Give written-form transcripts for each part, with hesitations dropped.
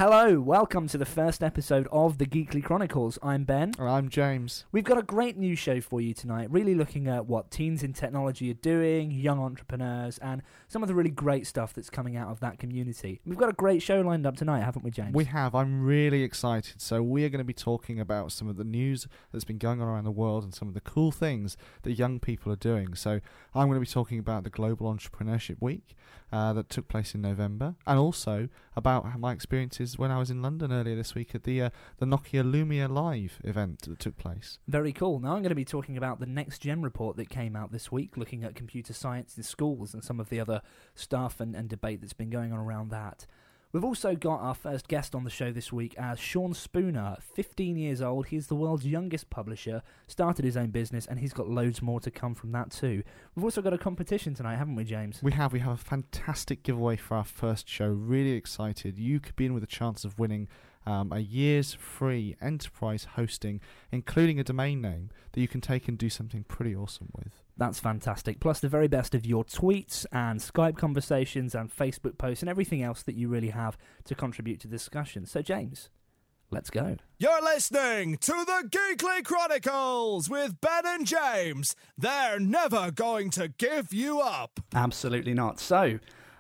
Hello, welcome to the first episode of the Geekly Chronicles. I'm Ben. And I'm James. We've got a great news show for you tonight, really looking at what teens in technology are doing, young entrepreneurs, and some of the really great stuff that's coming out of that community. We've got a great show lined up tonight, haven't we, James? We have. I'm really excited. So we are going to be talking about some of the news that's been going on around the world and some of the cool things that young people are doing. So I'm going to be talking about the Global Entrepreneurship Week that took place in November, and also about my experiences when I was in London earlier this week at the Nokia Lumia Live event that took place. Very cool. Now I'm going to be talking about the Next Gen report that came out this week, looking at computer science in schools and some of the other stuff and debate that's been going on around that. We've also got our first guest on the show this week as Sean Spooner, 15 years old. He's the world's youngest publisher, started his own business, and he's got loads more to come from that too. We've also got a competition tonight, haven't we, James? We have a fantastic giveaway for our first show. Really excited. You could be in with a chance of winning a year's free enterprise hosting, including a domain name that you can take and do something pretty awesome with. That's fantastic. Plus the very best of your tweets and Skype conversations and Facebook posts and everything else that you really have to contribute to the discussion. So, James, let's go. You're listening to the Geekly Chronicles with Ben and James. They're never going to give you up. Absolutely not. So,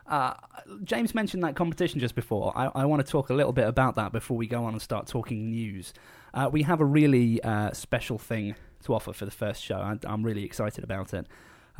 James mentioned that competition just before. I want to talk a little bit about that before we go on and start talking news. We have a really special thing to offer for the first show. I'm really excited about it.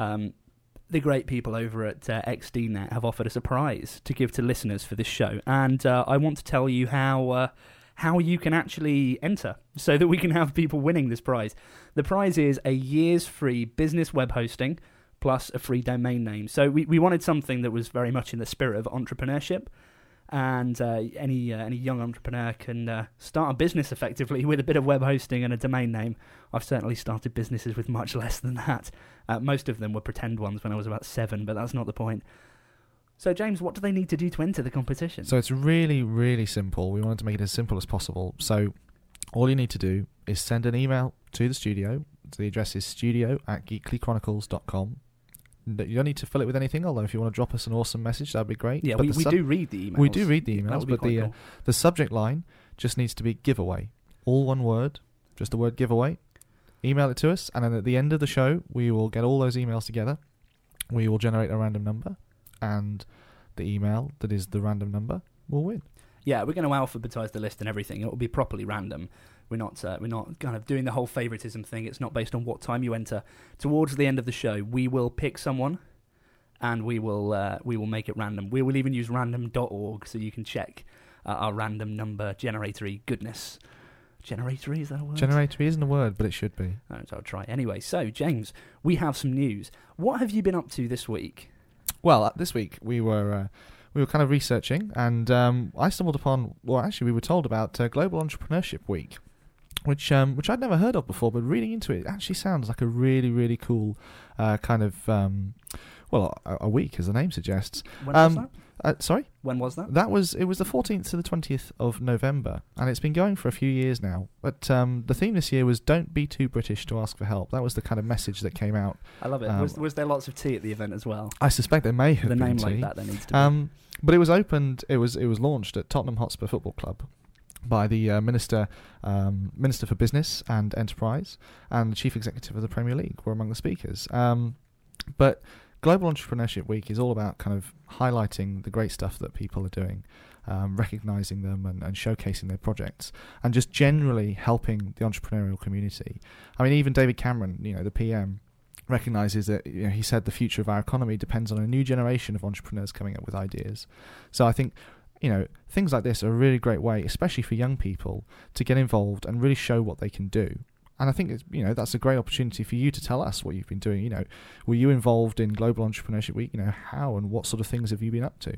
The great people over at XDNet have offered us a prize to give to listeners for this show, and I want to tell you how you can actually enter so that we can have people winning this prize. The prize is a year's free business web hosting plus a free domain name. So we wanted something that was very much in the spirit of entrepreneurship, and any young entrepreneur can start a business effectively with a bit of web hosting and a domain name. I've certainly started businesses with much less than that. Most of them were pretend ones when I was about 7, but that's not the point. So, James, what do they need to do to enter the competition? So it's really, really simple. We wanted to make it as simple as possible. So all you need to do is send an email to the studio. So the address is studio@geeklychronicles.com. You don't need to fill it with anything, although if you want to drop us an awesome message, that'd be great. Yeah, we do read the emails. We do read the emails, but cool. the subject line just needs to be giveaway. All one word, just the word giveaway. Email it to us, and then at the end of the show, we will get all those emails together. We will generate a random number, and the email that is the random number will win. Yeah, we're going to alphabetize the list and everything. It will be properly random. We're not kind of doing the whole favoritism thing. It's not based on what time you enter. Towards the end of the show, we will pick someone, and we will make it random. We will even use random.org so you can check our random number generatory goodness. Generatory, is that a word? Generatory isn't a word, but it should be. I'll try. Anyway, so, James, we have some news. What have you been up to this week? Well, this week we were kind of researching, and I stumbled upon, well, actually we were told about Global Entrepreneurship Week, which I'd never heard of before, but reading into it actually sounds like a really, really cool kind of, a week, as the name suggests. When was that? Sorry? When was that? It was the 14th to the 20th of November, and it's been going for a few years now. But the theme this year was "Don't be too British to ask for help." That was the kind of message that came out. I love it. Was there lots of tea at the event as well? I suspect there may have been name tea. like that there needs to be. But it was opened. It was launched at Tottenham Hotspur Football Club by the Minister for Business and Enterprise and the Chief Executive of the Premier League were among the speakers. But Global Entrepreneurship Week is all about kind of highlighting the great stuff that people are doing, recognising them and showcasing their projects, and just generally helping the entrepreneurial community. I mean, even David Cameron, the PM, recognises that he said the future of our economy depends on a new generation of entrepreneurs coming up with ideas. So I think things like this are a really great way, especially for young people, to get involved and really show what they can do. And I think that's a great opportunity for you to tell us what you've been doing. Were you involved in Global Entrepreneurship Week? How and what sort of things have you been up to?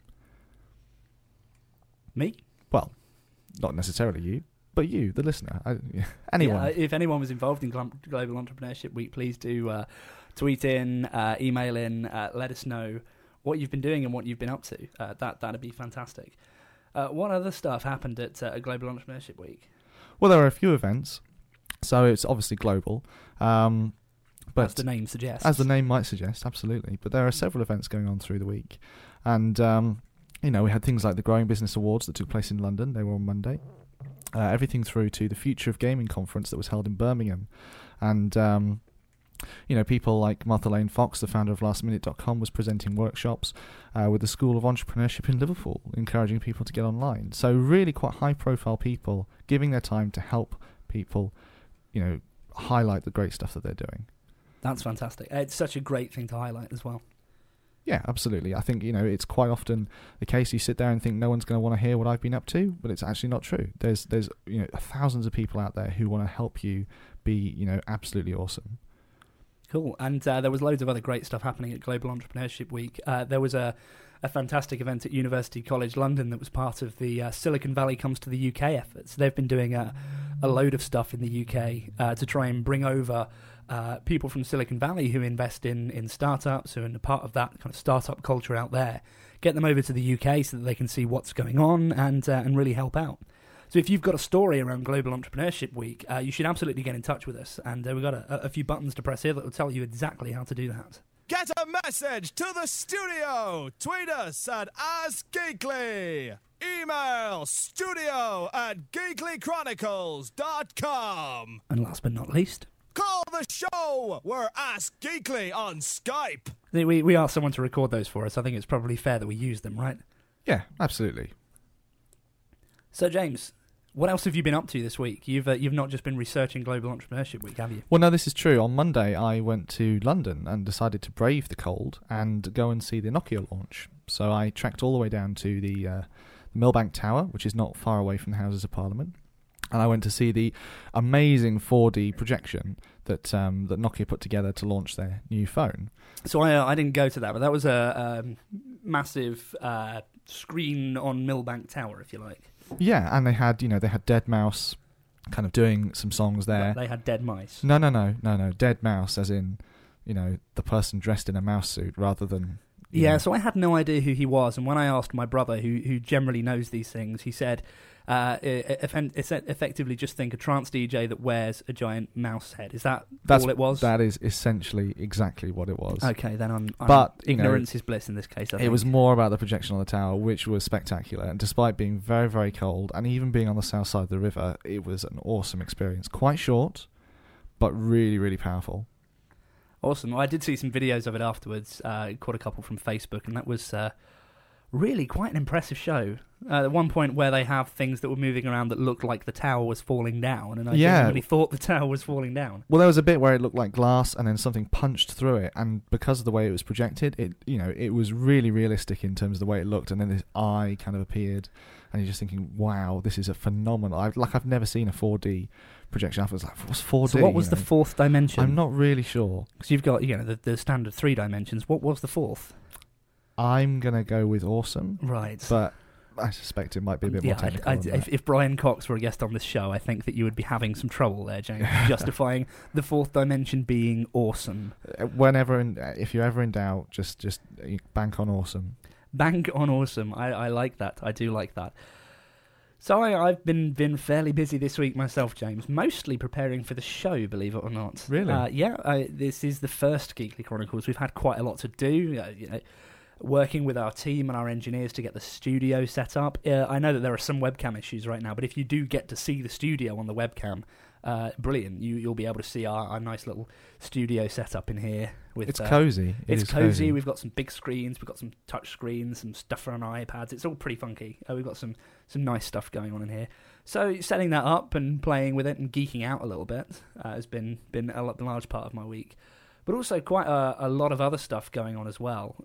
Me? Well, not necessarily you, but you, the listener. Anyone. Yeah, if anyone was involved in Global Entrepreneurship Week, please do tweet in, email in, let us know what you've been doing and what you've been up to. That'd be fantastic. What other stuff happened at Global Entrepreneurship Week? Well, there are a few events. So it's obviously global. But as the name suggests. As the name might suggest, absolutely. But there are several events going on through the week. And, we had things like the Growing Business Awards that took place in London. They were on Monday. Everything through to the Future of Gaming conference that was held in Birmingham. And, people like Martha Lane Fox, the founder of LastMinute.com, was presenting workshops with the School of Entrepreneurship in Liverpool, encouraging people to get online. So really quite high-profile people giving their time to help people, highlight the great stuff that they're doing. That's fantastic. It's such a great thing to highlight as well. Yeah, absolutely. I think, it's quite often the case you sit there and think no one's going to want to hear what I've been up to, but it's actually not true. There's thousands of people out there who want to help you be, absolutely awesome. Cool. And there was loads of other great stuff happening at Global Entrepreneurship Week. There was a fantastic event at University College London that was part of the Silicon Valley Comes to the UK efforts. They've been doing a load of stuff in the UK to try and bring over people from Silicon Valley who invest in startups, who are a part of that kind of startup culture out there, get them over to the UK so that they can see what's going on and really help out. So if you've got a story around Global Entrepreneurship Week, you should absolutely get in touch with us. And we've got a few buttons to press here that will tell you exactly how to do that. Get a message to the studio. Tweet us at AskGeekly. Email studio@geeklychronicles.com. And last but not least, call the show. We're Ask Geekly on Skype. We asked someone to record those for us. I think it's probably fair that we use them, right? Yeah, absolutely. So, James, what else have you been up to this week? You've not just been researching Global Entrepreneurship Week, have you? Well, no, this is true. On Monday, I went to London and decided to brave the cold and go and see the Nokia launch. So I trekked all the way down to the Millbank Tower, which is not far away from the Houses of Parliament. And I went to see the amazing 4D projection that Nokia put together to launch their new phone. So I didn't go to that, but that was a massive screen on Millbank Tower, if you like. Yeah, and they had deadmau5 kind of doing some songs there. They had dead mice. No. Deadmau5 as in, the person dressed in a mouse suit rather than... Yeah, so I had no idea who he was, and when I asked my brother, who generally knows these things, he said, effectively just think a trance DJ that wears a giant mouse head. Is that all it was? That is essentially exactly what it was. Okay, then but ignorance is bliss in this case, I think. It was more about the projection on the tower, which was spectacular, and despite being very, very cold, and even being on the south side of the river, it was an awesome experience. Quite short, but really, really powerful. Awesome. Well, I did see some videos of it afterwards, caught a couple from Facebook, and that was really quite an impressive show. At one point where they have things that were moving around that looked like the tower was falling down, and I genuinely thought the tower was falling down. Well, there was a bit where it looked like glass, and then something punched through it, and because of the way it was projected, it was really realistic in terms of the way it looked, and then this eye kind of appeared, and you're just thinking, wow, this is a phenomenal... I've never seen a 4D projection. I was like, what's 4D? So what was the fourth dimension? I'm not really sure. Because you've got the standard 3 dimensions. What was the fourth? I'm going to go with awesome. Right. But I suspect it might be a bit more technical. If Brian Cox were a guest on this show, I think that you would be having some trouble there, James, justifying the fourth dimension being awesome. If you're ever in doubt, just bank on awesome. Bank on awesome. I like that. I do like that. So I've been fairly busy this week myself, James, mostly preparing for the show, believe it or not. Really? This is the first Geekly Chronicles. We've had quite a lot to do, working with our team and our engineers to get the studio set up. I know that there are some webcam issues right now, but if you do get to see the studio on the webcam, brilliant. You'll be able to see our nice little studio set up in here. It's cozy. It's cozy. We've got some big screens. We've got some touch screens, some stuff on our iPads. It's all pretty funky. We've got some nice stuff going on in here. So setting that up and playing with it and geeking out a little bit has been a large part of my week. But also quite a lot of other stuff going on as well.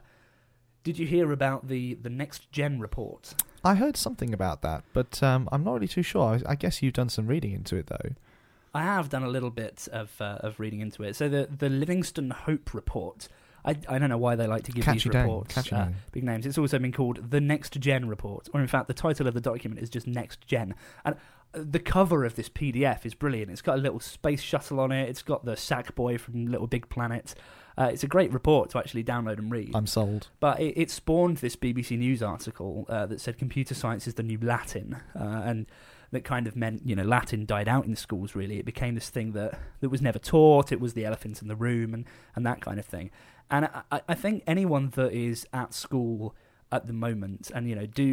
Did you hear about the Next Gen report? I heard something about that, but I'm not really too sure. I guess you've done some reading into it, though. I have done a little bit of reading into it. So the Livingston Hope report, I don't know why they like to give these reports big names. It's also been called the Next Gen report, or in fact the title of the document is just Next Gen. And the cover of this PDF is brilliant. It's got a little space shuttle on it. It's got the Sackboy from Little Big Planet. It's a great report to actually download and read. I'm sold. But it spawned this BBC News article that said computer science is the new Latin, and that kind of meant, Latin died out in schools, really. It became this thing that was never taught. It was the elephant in the room and that kind of thing. And I think anyone that is at school at the moment. And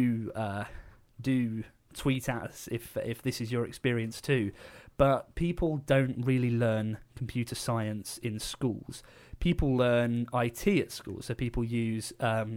do tweet at us if this is your experience too. But people don't really learn computer science in schools. People learn IT at schools, so people use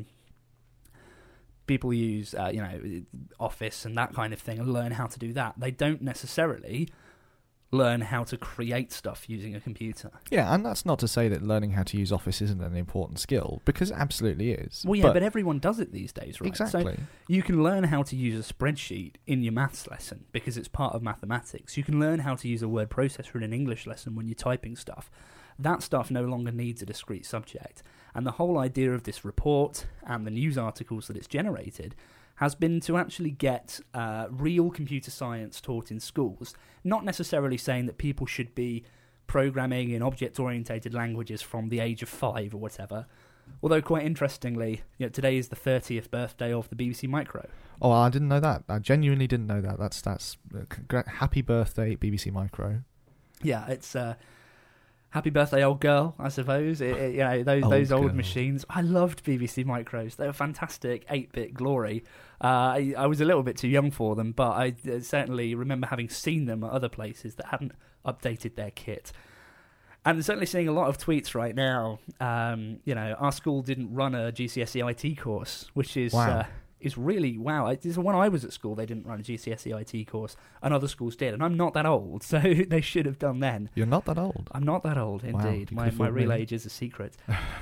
Office and that kind of thing, and learn how to do that. They don't necessarily learn how to create stuff using a computer. Yeah, and that's not to say that learning how to use Office isn't an important skill, because it absolutely is. Well, yeah, but everyone does it these days, right? Exactly. So you can learn how to use a spreadsheet in your maths lesson because it's part of mathematics. You can learn how to use a word processor in an English lesson when you're typing stuff. That stuff no longer needs a discrete subject. And the whole idea of this report and the news articles that it's generated has been to actually get real computer science taught in schools, not necessarily saying that people should be programming in object-oriented languages from the age of 5 or whatever. Although, quite interestingly, today is the 30th birthday of the BBC Micro. Oh, I didn't know that. I genuinely didn't know that. That's happy birthday, BBC Micro. Yeah, it's happy birthday, old girl, I suppose. Those old machines. I loved BBC Micros. They were fantastic, 8-bit glory. I was a little bit too young for them, but I certainly remember having seen them at other places that hadn't updated their kit. And certainly seeing a lot of tweets right now. Our school didn't run a GCSE IT course, which is... Wow. Is really, wow. When I was at school, they didn't run a GCSE IT course, and other schools did, and I'm not that old, so they should have done then. You're not that old? I'm not that old, indeed. Wow, my real age is a secret.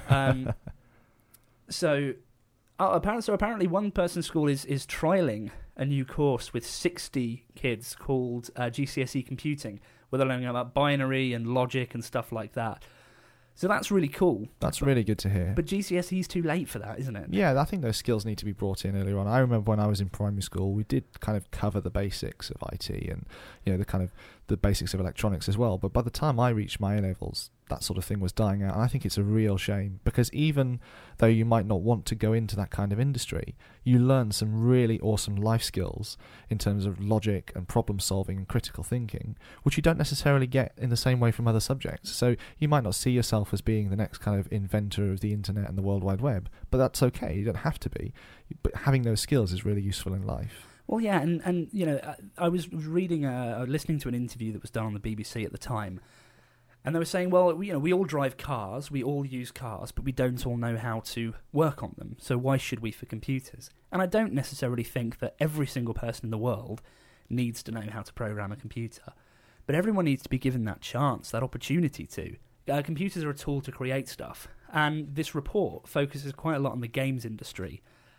Apparently one person's school is trialling a new course with 60 kids called GCSE Computing, where they're learning about binary and logic and stuff like that. So that's really cool. That's really good to hear. But GCSE's too late for that, isn't it? Yeah, I think those skills need to be brought in earlier on. I remember when I was in primary school, we did kind of cover the basics of IT and the basics of electronics as well. But by the time I reached my A-levels, that sort of thing was dying out. And I think it's a real shame, because even though you might not want to go into that kind of industry, you learn some really awesome life skills in terms of logic and problem solving and critical thinking, which you don't necessarily get in the same way from other subjects. So you might not see yourself as being the next kind of inventor of the internet and the World Wide Web, but that's okay. You don't have to be. But having those skills is really useful in life. Well, yeah, and I was reading, listening to an interview that was done on the BBC at the time, and they were saying, well, we all drive cars, we all use cars, but we don't all know how to work on them, so why should we for computers? And I don't necessarily think that every single person in the world needs to know how to program a computer, but everyone needs to be given that chance, that opportunity to. Computers are a tool to create stuff, and this report focuses quite a lot on the games industry.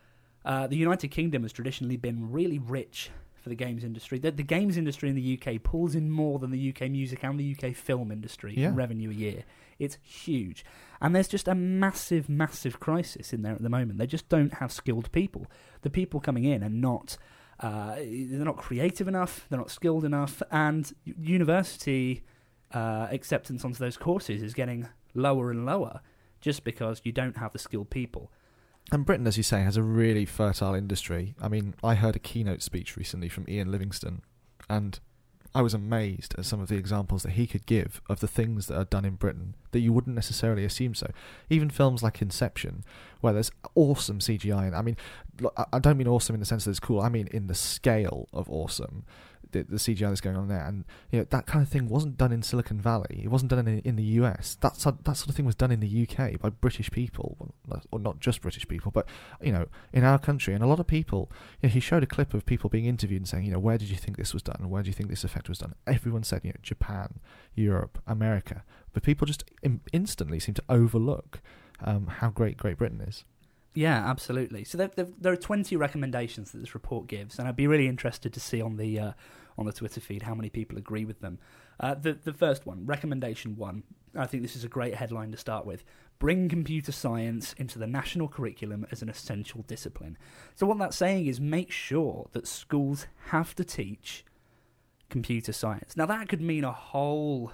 The United Kingdom has traditionally been really rich for the games industry. The games industry in the UK pulls in more than the UK music and the UK film industry in revenue a year. It's huge. And there's just a massive, massive crisis in there at the moment. They just don't have skilled people. The people coming in are not... they're not creative enough, they're not skilled enough, and university acceptance onto those courses is getting lower and lower just because you don't have the skilled people. And Britain, as you say, has a really fertile industry. I mean, I heard a keynote speech recently from Ian Livingstone, and I was amazed at some of the examples that he could give of the things that are done in Britain that you wouldn't necessarily assume so. Even films like Inception, where there's awesome CGI. And I mean, I don't mean awesome in the sense that it's cool. I mean in the scale of awesome. The CGI that's going on there, and that kind of thing wasn't done in Silicon Valley. It wasn't done in the US. That sort of thing was done in the UK by British people, or not just British people, but in our country. And a lot of people, he showed a clip of people being interviewed and saying, where did you think this was done, and where do you think this effect was done? Everyone said, Japan, Europe, America, but people just instantly seem to overlook how great Great Britain is. Yeah, absolutely. So there are 20 recommendations that this report gives, and I'd be really interested to see on the Twitter feed how many people agree with them. The first one, recommendation 1, I think this is a great headline to start with. Bring computer science into the national curriculum as an essential discipline. So what that's saying is make sure that schools have to teach computer science. Now that could mean a whole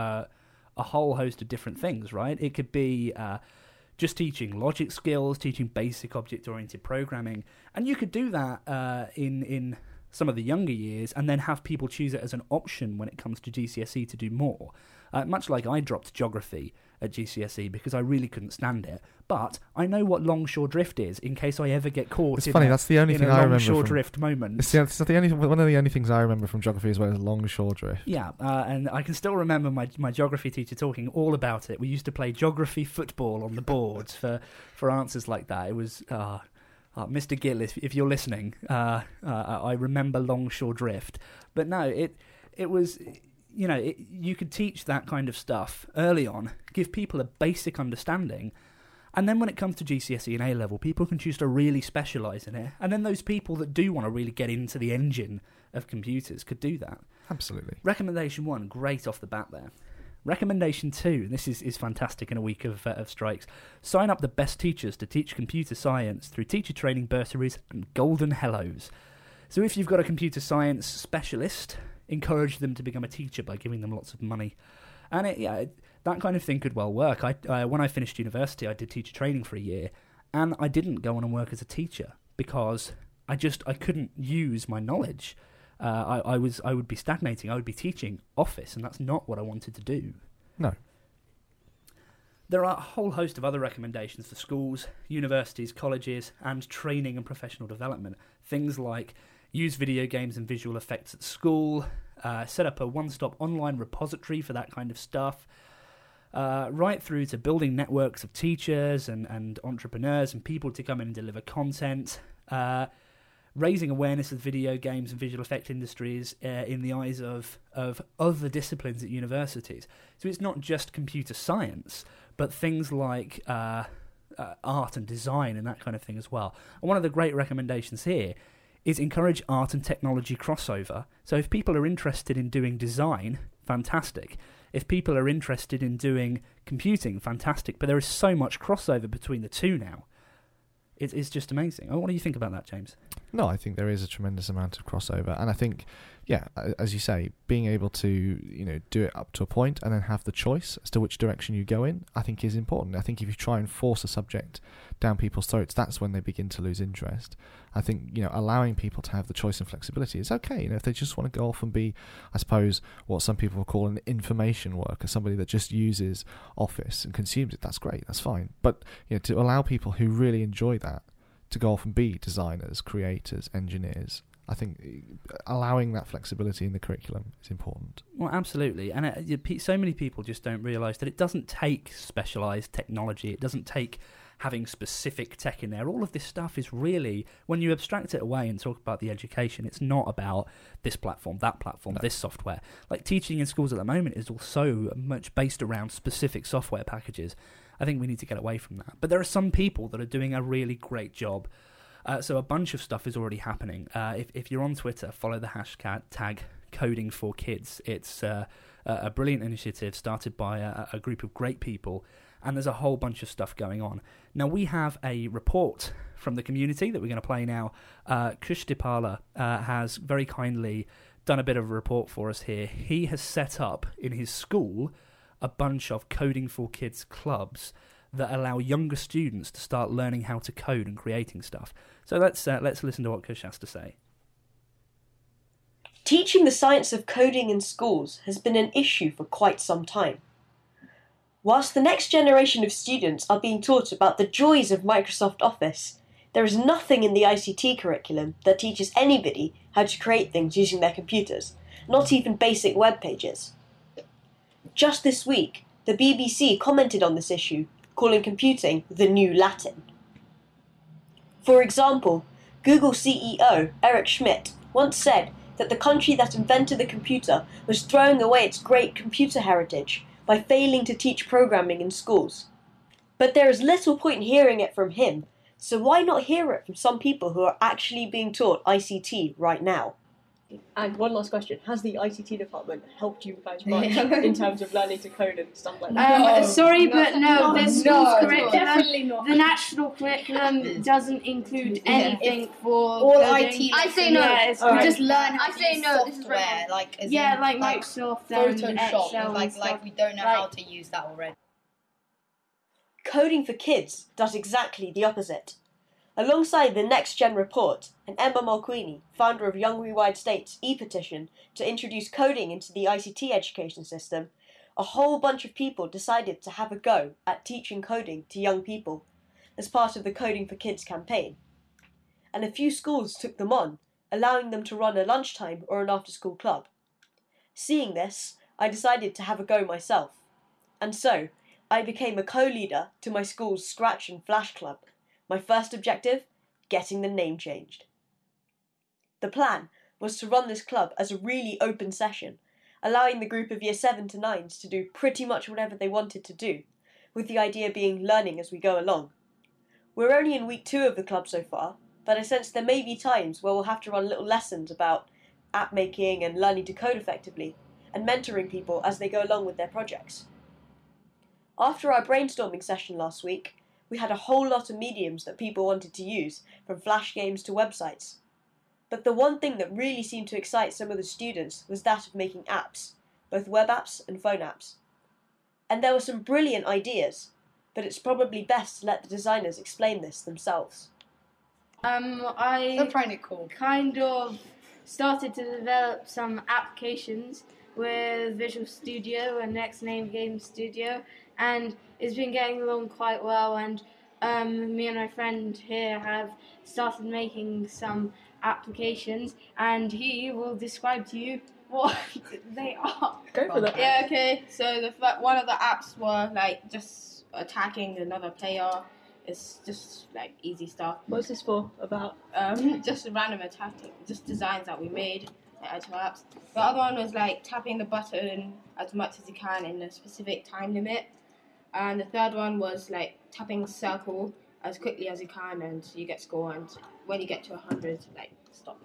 host of different things, right? It could be... just teaching logic skills, teaching basic object-oriented programming. And you could do that in some of the younger years and then have people choose it as an option when it comes to GCSE to do more. Much like I dropped geography at GCSE because I really couldn't stand it. But I know what longshore drift is in case I ever get caught It's funny, that's the only thing I remember longshore from drift moment. It's the only one of the only things I remember from geography as well is longshore drift. Yeah, and I can still remember my geography teacher talking all about it. We used to play geography football on the boards for answers like that. It was... Mr. Gill, if you're listening, I remember longshore drift. But no, it was... you could teach that kind of stuff early on, give people a basic understanding, and then when it comes to GCSE and A-level, people can choose to really specialise in it. And then those people that do want to really get into the engine of computers could do that. Absolutely. Recommendation 1, great off the bat there. Recommendation 2, this is fantastic in a week of strikes. Sign up the best teachers to teach computer science through teacher training bursaries and golden hellos. So if you've got a computer science specialist, encourage them to become a teacher by giving them lots of money. And that kind of thing could well work. When I finished university, I did teacher training for a year, and I didn't go on and work as a teacher because I couldn't use my knowledge. I would be stagnating. I would be teaching Office, and that's not what I wanted to do. No. There are a whole host of other recommendations for schools, universities, colleges, and training and professional development. Things like use video games and visual effects at school, set up a one-stop online repository for that kind of stuff, right through to building networks of teachers and entrepreneurs and people to come in and deliver content, raising awareness of video games and visual effect industries in the eyes of other disciplines at universities. So it's not just computer science, but things like art and design and that kind of thing as well. And one of the great recommendations here is encourage art and technology crossover. So if people are interested in doing design, fantastic. If people are interested in doing computing, fantastic. But there is so much crossover between the two now. It's just amazing. What do you think about that, James? No, I think there is a tremendous amount of crossover, and I think, yeah, as you say, being able to do it up to a point and then have the choice as to which direction you go in, I think is important. I think if you try and force a subject down people's throats, that's when they begin to lose interest. I think allowing people to have the choice and flexibility is okay. If they just want to go off and be, I suppose, what some people will call an information worker, somebody that just uses Office and consumes it, that's great, that's fine. But to allow people who really enjoy that to go off and be designers, creators, engineers, I think allowing that flexibility in the curriculum is important. Well, absolutely. And so many people just don't realise that it doesn't take specialised technology. It doesn't take having specific tech in there. All of this stuff is really, when you abstract it away and talk about the education, it's not about this platform, that platform, this software. Like teaching in schools at the moment is also much based around specific software packages. I think we need to get away from that. But there are some people that are doing a really great job. So a bunch of stuff is already happening. If you're on Twitter, follow the hashtag Coding for Kids. It's a brilliant initiative started by a group of great people, and there's a whole bunch of stuff going on. Now, we have a report from the community that we're going to play now. Kush Dipala has very kindly done a bit of a report for us here. He has set up in his school a bunch of Coding for Kids clubs that allow younger students to start learning how to code and creating stuff. So let's listen to what Kush has to say. Teaching the science of coding in schools has been an issue for quite some time. Whilst the next generation of students are being taught about the joys of Microsoft Office, there is nothing in the ICT curriculum that teaches anybody how to create things using their computers, not even basic web pages. Just this week, the BBC commented on this issue, calling computing the new Latin. For example, Google CEO Eric Schmidt once said that the country that invented the computer was throwing away its great computer heritage by failing to teach programming in schools. But there is little point in hearing it from him, so why not hear it from some people who are actually being taught ICT right now? And one last question. Has the ICT department helped you guys much in terms of learning to code and stuff like that? Sorry, but no, the school's curriculum, definitely not. the national curriculum doesn't include anything for all coding. IT. I say no. Yeah, We just learn how I to say use no, this is software, right. like as Yeah, in, like Microsoft and Photoshop, Excel and like stuff. we don't know how to use that already. Coding for Kids does exactly the opposite. Alongside the Next Gen report and Emma Mulqueeny, founder of Young Rewired State's e-petition to introduce coding into the ICT education system, a whole bunch of people decided to have a go at teaching coding to young people as part of the Coding for Kids campaign. And a few schools took them on, allowing them to run a lunchtime or an after-school club. Seeing this, I decided to have a go myself. And so, I became a co-leader to my school's Scratch and Flash Club. My first objective, getting the name changed. The plan was to run this club as a really open session, allowing the group of Year 7 to 9s to do pretty much whatever they wanted to do, with the idea being learning as we go along. We're only in week 2 of the club so far, but I sense there may be times where we'll have to run little lessons about app making and learning to code effectively, and mentoring people as they go along with their projects. After our brainstorming session last week, we had a whole lot of mediums that people wanted to use, from Flash games to websites. But the one thing that really seemed to excite some of the students was that of making apps, both web apps and phone apps. And there were some brilliant ideas, but it's probably best to let the designers explain this themselves. I find it cool. kind of started to develop some applications with Visual Studio and Next Name Game Studio, and it's been getting along quite well, and me and my friend here have started making some applications, and he will describe to you what they are. Go for that. Yeah, okay. So one of the apps were like just attacking another player. It's just like easy stuff. What's this for? About? Just random attacking, just designs that we made at our apps. The other one was like tapping the button as much as you can in a specific time limit. And the third one was like tapping circle as quickly as you can, and you get score. And when you get to 100, like stop.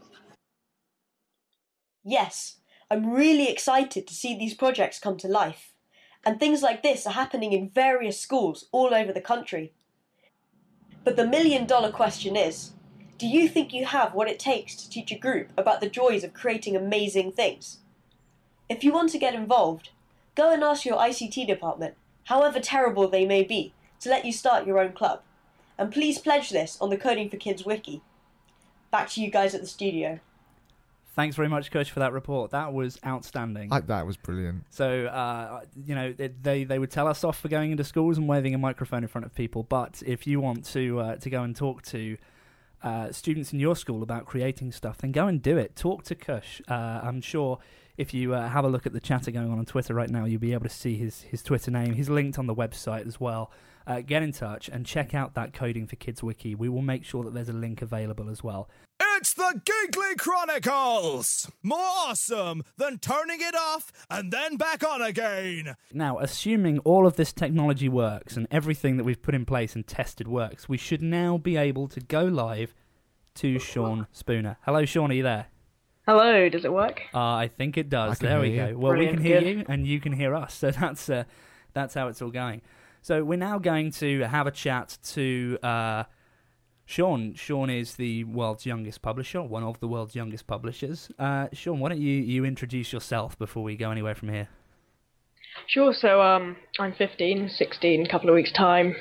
Yes, I'm really excited to see these projects come to life. And things like this are happening in various schools all over the country. But the million-dollar question is, do you think you have what it takes to teach a group about the joys of creating amazing things? If you want to get involved, go and ask your ICT department, however terrible they may be, to let you start your own club. And please pledge this on the Coding for Kids wiki. Back to you guys at the studio. Thanks very much, Coach, for that report. That was outstanding. That was brilliant. So, they would tell us off for going into schools and waving a microphone in front of people. But if you want to go and talk to students in your school about creating stuff, then go and do it. Talk to Kush. I'm sure if you have a look at the chatter going on Twitter right now, you'll be able to see his Twitter name. He's linked on the website as well. Get in touch and check out that Coding for Kids wiki. We will make sure that there's a link available as well. It's the Geekly Chronicles! More awesome than turning it off and then back on again! Now, assuming all of this technology works and everything that we've put in place and tested works, we should now be able to go live to Sean Spooner. Hello, Sean, are you there? Hello, does it work? I think it does. I can There we hear go. you. Well, Brilliant, we can hear good. you and you can hear us, so that's how it's all going. So we're now going to have a chat to Sean. Sean is the world's youngest publisher, one of the world's youngest publishers. Sean, why don't you introduce yourself before we go anywhere from here? Sure, so I'm 16 in a couple of weeks' time.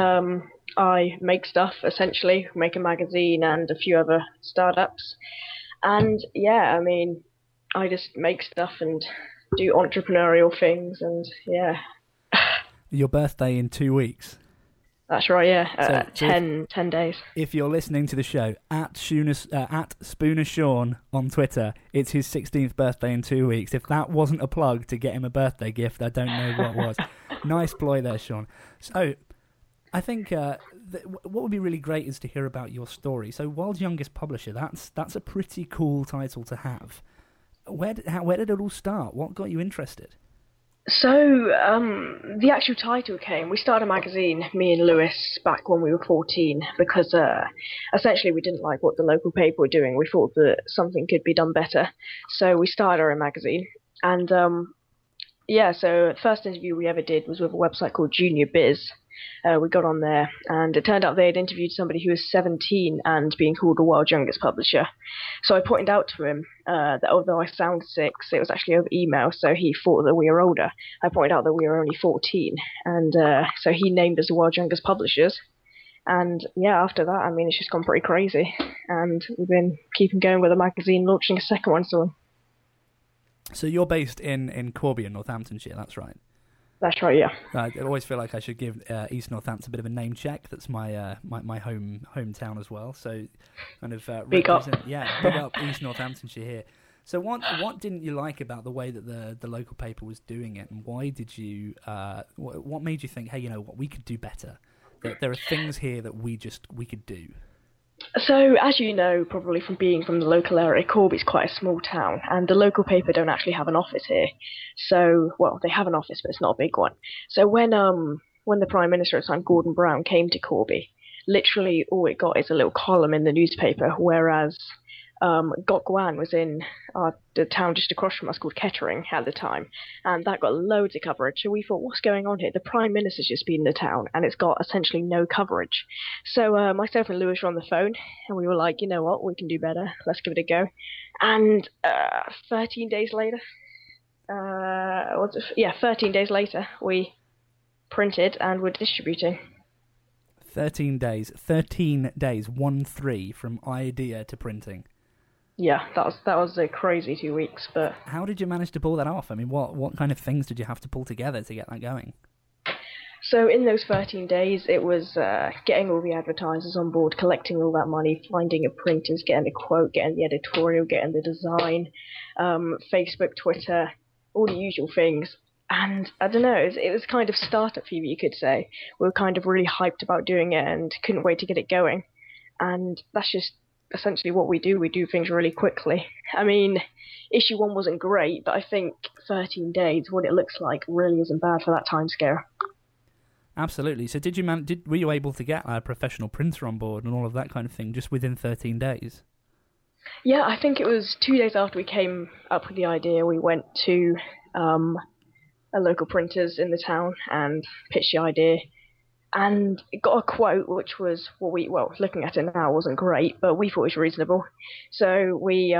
I make stuff, essentially, make a magazine and a few other startups. And yeah, I mean, I just make stuff and do entrepreneurial things, and yeah. Your birthday in 2 weeks. That's right, yeah. So 10 days. If you're listening to the show, at Spooner Sean on Twitter, it's his 16th birthday in 2 weeks. If that wasn't a plug to get him a birthday gift, I don't know what was. Nice ploy there, Sean. So, I think what would be really great is to hear about your story. So, World's Youngest Publisher, that's a pretty cool title to have. Where did it all start? What got you interested? So, the actual title came, we started a magazine, me and Lewis, back when we were 14, because essentially we didn't like what the local paper were doing. We thought that something could be done better. So we started our own magazine. And, yeah, so the first interview we ever did was with a website called Junior Biz. We got on there, and it turned out they had interviewed somebody who was 17 and being called the world's youngest publisher. So I pointed out to him that although I sound 6, it was actually over email, so he thought that we were older. I pointed out that we were only 14, and so he named us the world's youngest publishers. And yeah, after that, I mean, it's just gone pretty crazy. And we've been keeping going with the magazine, launching a second one soon. So you're based in Corby in Northamptonshire, that's right? That's right, yeah. I always feel like I should give East Northampton a bit of a name check. That's my my hometown as well. So kind of big up. Yeah, big up East Northamptonshire here. So what didn't you like about the way that the local paper was doing it, and why did you what made you think, hey, you know what, we could do better? There are things here that we could do. So, as you know, probably from being from the local area, Corby's quite a small town, and the local paper don't actually have an office here. So, well, they have an office, but it's not a big one. So when the Prime Minister at the time, Gordon Brown, came to Corby, literally all it got is a little column in the newspaper, whereas Gok Wan was in the town just across from us called Kettering at the time, and that got loads of coverage. So we thought, what's going on here? The Prime Minister's just been in the town, and it's got essentially no coverage. So myself and Lewis were on the phone, and we were like, you know what, we can do better. Let's give it a go. And 13 days later, 13 days later, we printed and were distributing. 13 days, 1-3 from idea to printing. Yeah, that was a crazy 2 weeks, but... How did you manage to pull that off? I mean, what kind of things did you have to pull together to get that going? So in those 13 days, it was getting all the advertisers on board, collecting all that money, finding a printers, getting a quote, getting the editorial, getting the design, Facebook, Twitter, all the usual things. And I don't know, it was kind of startup fever, you could say. We were kind of really hyped about doing it and couldn't wait to get it going. And that's just essentially what we do. We do things really quickly. I mean, issue 1 wasn't great, but I think 13 days, what it looks like, really isn't bad for that timescale. Absolutely. So were you able to get a professional printer on board and all of that kind of thing just within 13 days? Yeah, I think it was 2 days after we came up with the idea, we went to a local printers in the town and pitched the idea. And it got a quote, which was looking at it now, wasn't great, but we thought it was reasonable. So we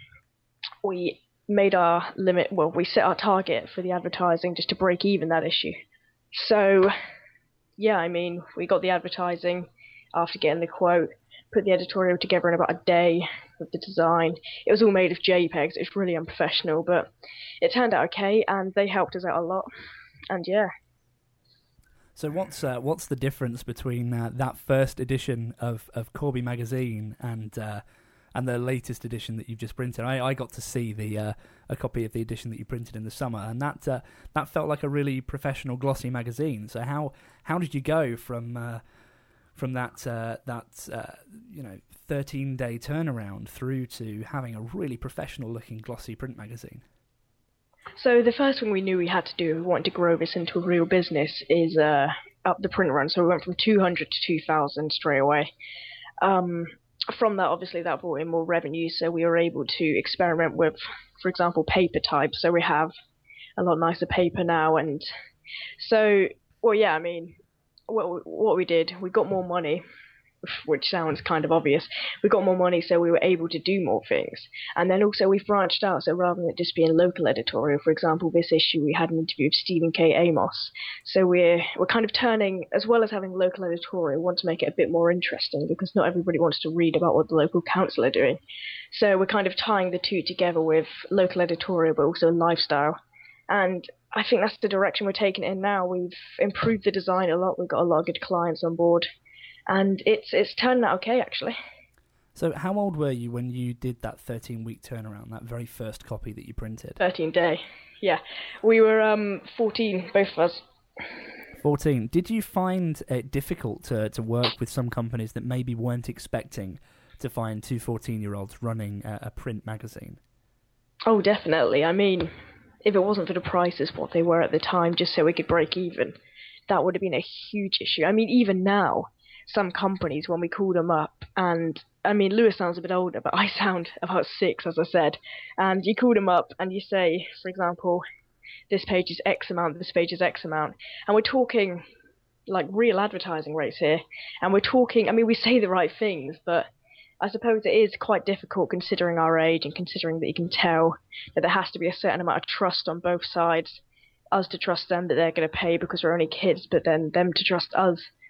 made our limit. Well, we set our target for the advertising just to break even that issue. So, yeah, I mean, we got the advertising after getting the quote, put the editorial together in about a day with the design. It was all made of JPEGs. It was really unprofessional, but it turned out okay, and they helped us out a lot. And yeah. So what's the difference between that first edition of Corby magazine and the latest edition that you've just printed? I got to see a copy of the edition that you printed in the summer, and that felt like a really professional, glossy magazine. So how did you go from that 13-day turnaround through to having a really professional looking glossy print magazine? So the first thing we knew we had to do, if we wanted to grow this into a real business, is up the print run. So we went from 200 to 2,000 straight away. From that, obviously, that brought in more revenue, so we were able to experiment with, for example, paper types. So we have a lot nicer paper now, and so, well, yeah, I mean, what we did, we got more money, which sounds kind of obvious. We got more money, so we were able to do more things. And then also we've branched out, so rather than it just being local editorial, for example, this issue we had an interview with Stephen K. Amos. So we're kind of turning, as well as having local editorial, we want to make it a bit more interesting, because not everybody wants to read about what the local council are doing. So we're kind of tying the two together with local editorial, but also lifestyle. And I think that's the direction we're taking it in now. We've improved the design a lot. We've got a lot of good clients on board. And it's turned out okay, actually. So how old were you when you did that 13-week turnaround, that very first copy that you printed? 13-day, yeah. We were 14, both of us. 14. Did you find it difficult to work with some companies that maybe weren't expecting to find two 14-year-olds running a print magazine? Oh, definitely. I mean, if it wasn't for the prices, what they were at the time, just so we could break even, that would have been a huge issue. I mean, even now, some companies, when we call them up, and I mean, Lewis sounds a bit older, but I sound about 6, as I said, and you call them up and you say, for example, this page is X amount, this page is X amount, and we're talking like real advertising rates here, and we're talking, I mean, we say the right things, but I suppose it is quite difficult considering our age and considering that you can tell that there has to be a certain amount of trust on both sides, us to trust them that they're going to pay because we're only kids, but then them to trust us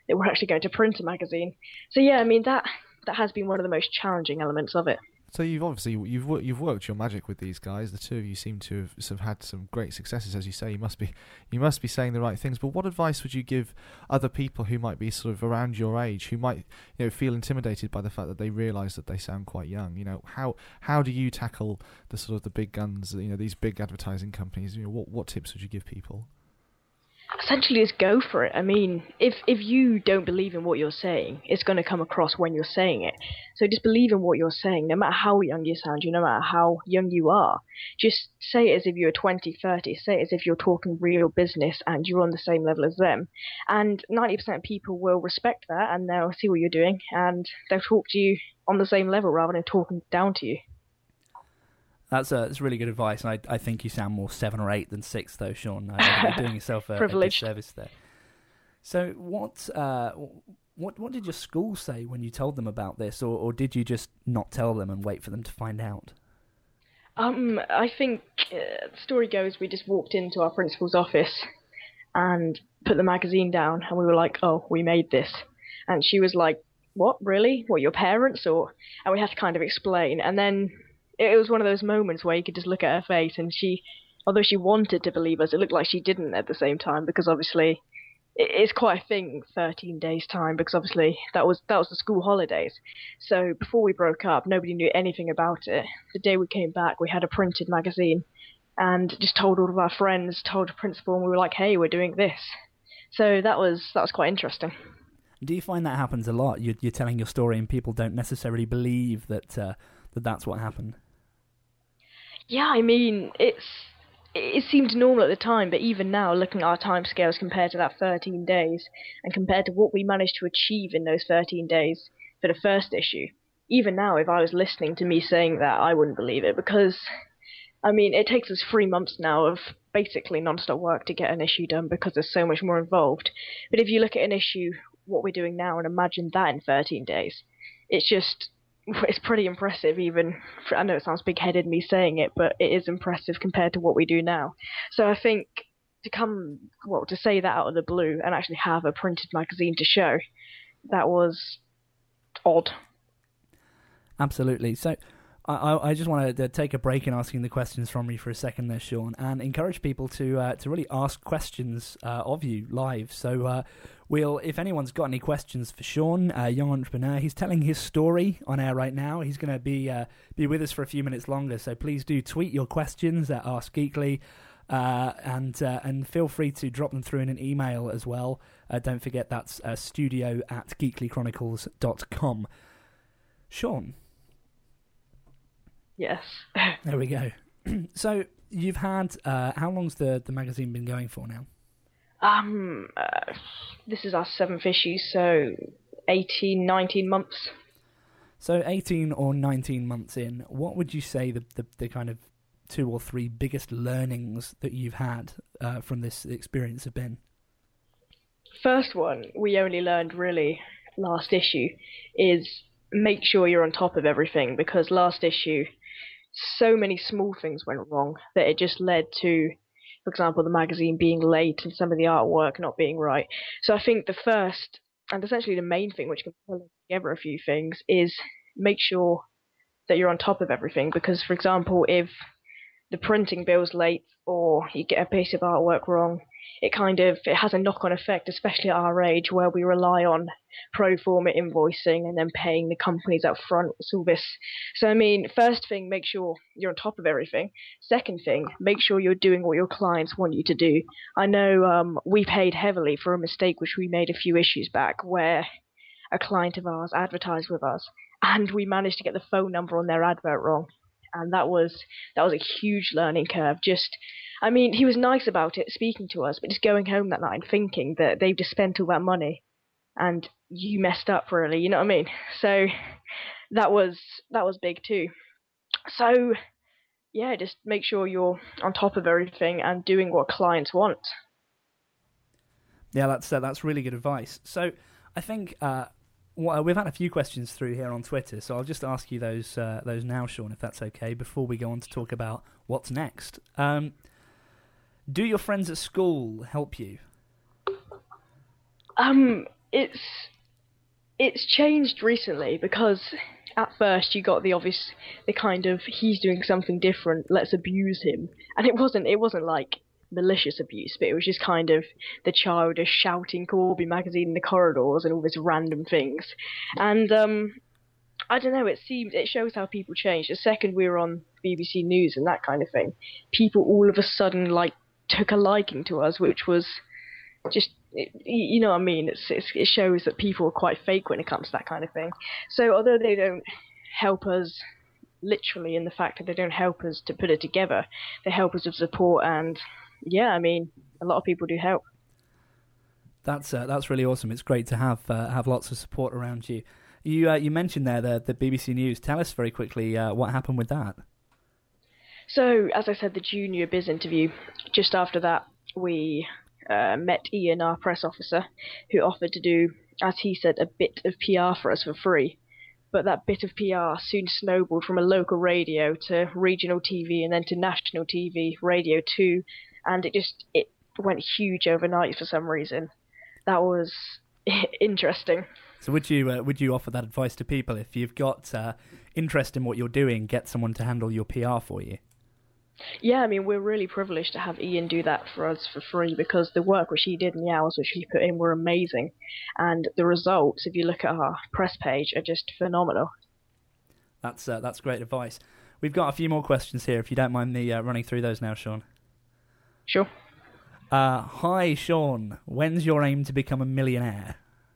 that we're actually going to print a magazine. So yeah, I mean that has been one of the most challenging elements of it. So you've worked your magic with these guys. The two of you seem to have sort of had some great successes, as you say. You must be saying the right things. But what advice would you give other people who might be sort of around your age, who might feel intimidated by the fact that they realise that they sound quite young? How do you tackle the sort of the big guns? These big advertising companies. What tips would you give people? Essentially, just go for it. I mean, if you don't believe in what you're saying, it's going to come across when you're saying it. So just believe in what you're saying, no matter how young you sound, no matter how young you are. Just say it as if you're 20, 30. Say it as if you're talking real business and you're on the same level as them. And 90% of people will respect that, and they'll see what you're doing, and they'll talk to you on the same level rather than talking down to you. That's really good advice, and I think you sound more 7 or 8 than 6, though, Sean. You're doing yourself a good service there. So what did your school say when you told them about this, or did you just not tell them and wait for them to find out? I think the story goes we just walked into our principal's office and put the magazine down, and we were like, oh, we made this. And she was like, what, really? What, your parents? And we had to kind of explain, and then it was one of those moments where you could just look at her face, and although she wanted to believe us, it looked like she didn't at the same time, because obviously it's quite a thing, 13 days time, because obviously that was the school holidays. So before we broke up, nobody knew anything about it. The day we came back, we had a printed magazine and just told all of our friends, told the principal, and we were like, hey, we're doing this. So that was quite interesting. Do you find that happens a lot? You're telling your story and people don't necessarily believe that that's what happened? Yeah, I mean, it seemed normal at the time, but even now, looking at our timescales compared to that 13 days, and compared to what we managed to achieve in those 13 days for the first issue, even now, if I was listening to me saying that, I wouldn't believe it, because, I mean, it takes us 3 months now of basically non-stop work to get an issue done, because there's so much more involved. But if you look at an issue, what we're doing now, and imagine that in 13 days, it's pretty impressive, I know it sounds big-headed me saying it, but it is impressive compared to what we do now. So I think to say that out of the blue and actually have a printed magazine to show, that was odd. Absolutely. So I just want to take a break in asking the questions from you for a second there, Sean, and encourage people to really ask questions of you live. So if anyone's got any questions for Sean, a young entrepreneur, he's telling his story on air right now. He's going to be with us for a few minutes longer. So please do tweet your questions at Ask Geekly, and feel free to drop them through in an email as well. Don't forget that's studio@geeklychronicles.com. Sean. Yes. There we go. So you've had how long's the magazine been going for now? This is our 7th issue, so 18, 19 months. So 18 or 19 months in, what would you say the kind of 2 or 3 biggest learnings that you've had from this experience have been? First one, we only learned really last issue, is make sure you're on top of everything, because last issue, so many small things went wrong that it just led to, for example, the magazine being late and some of the artwork not being right. So I think the first, and essentially the main thing, which can pull together a few things, is make sure that you're on top of everything. Because, for example, if the printing bill's late or you get a piece of artwork wrong, it has a knock-on effect, especially at our age, where we rely on pro forma invoicing and then paying the companies up front with all this. So, I mean, first thing, make sure you're on top of everything. Second thing, make sure you're doing what your clients want you to do. I know we paid heavily for a mistake which we made a few issues back, where a client of ours advertised with us, and we managed to get the phone number on their advert wrong. And that was a huge learning curve. He was nice about it, speaking to us, but just going home that night and thinking that they've just spent all that money and you messed up, really, you know what I mean? So that was big too. So yeah, just make sure you're on top of everything and doing what clients want. Yeah, that's really good advice. So I think we've had a few questions through here on Twitter, so I'll just ask you those now, Sean, if that's okay, before we go on to talk about what's next. Do your friends at school help you? it's changed recently because at first you got the kind of he's doing something different, let's abuse him, and it wasn't like malicious abuse, but it was just kind of the childish shouting Corby magazine in the corridors and all these random things, and I don't know. It shows how people change. The second we were on BBC News and that kind of thing, people all of a sudden like took a liking to us, which was just, you know what I mean. It shows that people are quite fake when it comes to that kind of thing. So although they don't help us literally in the fact that they don't help us to put it together, they help us with support, and yeah, I mean, a lot of people do help. That's really awesome. It's great to have lots of support around you. You mentioned there the BBC News. Tell us very quickly what happened with that. So, as I said, the junior biz interview, just after that, we met Ian, our press officer, who offered to do, as he said, a bit of PR for us for free. But that bit of PR soon snowballed from a local radio to regional TV and then to national TV, Radio 2, and it went huge overnight for some reason. That was interesting. So would you offer that advice to people? If you've got interest in what you're doing, get someone to handle your PR for you? Yeah, I mean, we're really privileged to have Ian do that for us for free, because the work which he did and the hours which he put in were amazing. And the results, if you look at our press page, are just phenomenal. That's great advice. We've got a few more questions here, if you don't mind me running through those now, Sean. Sure. Hi, Sean. When's your aim to become a millionaire?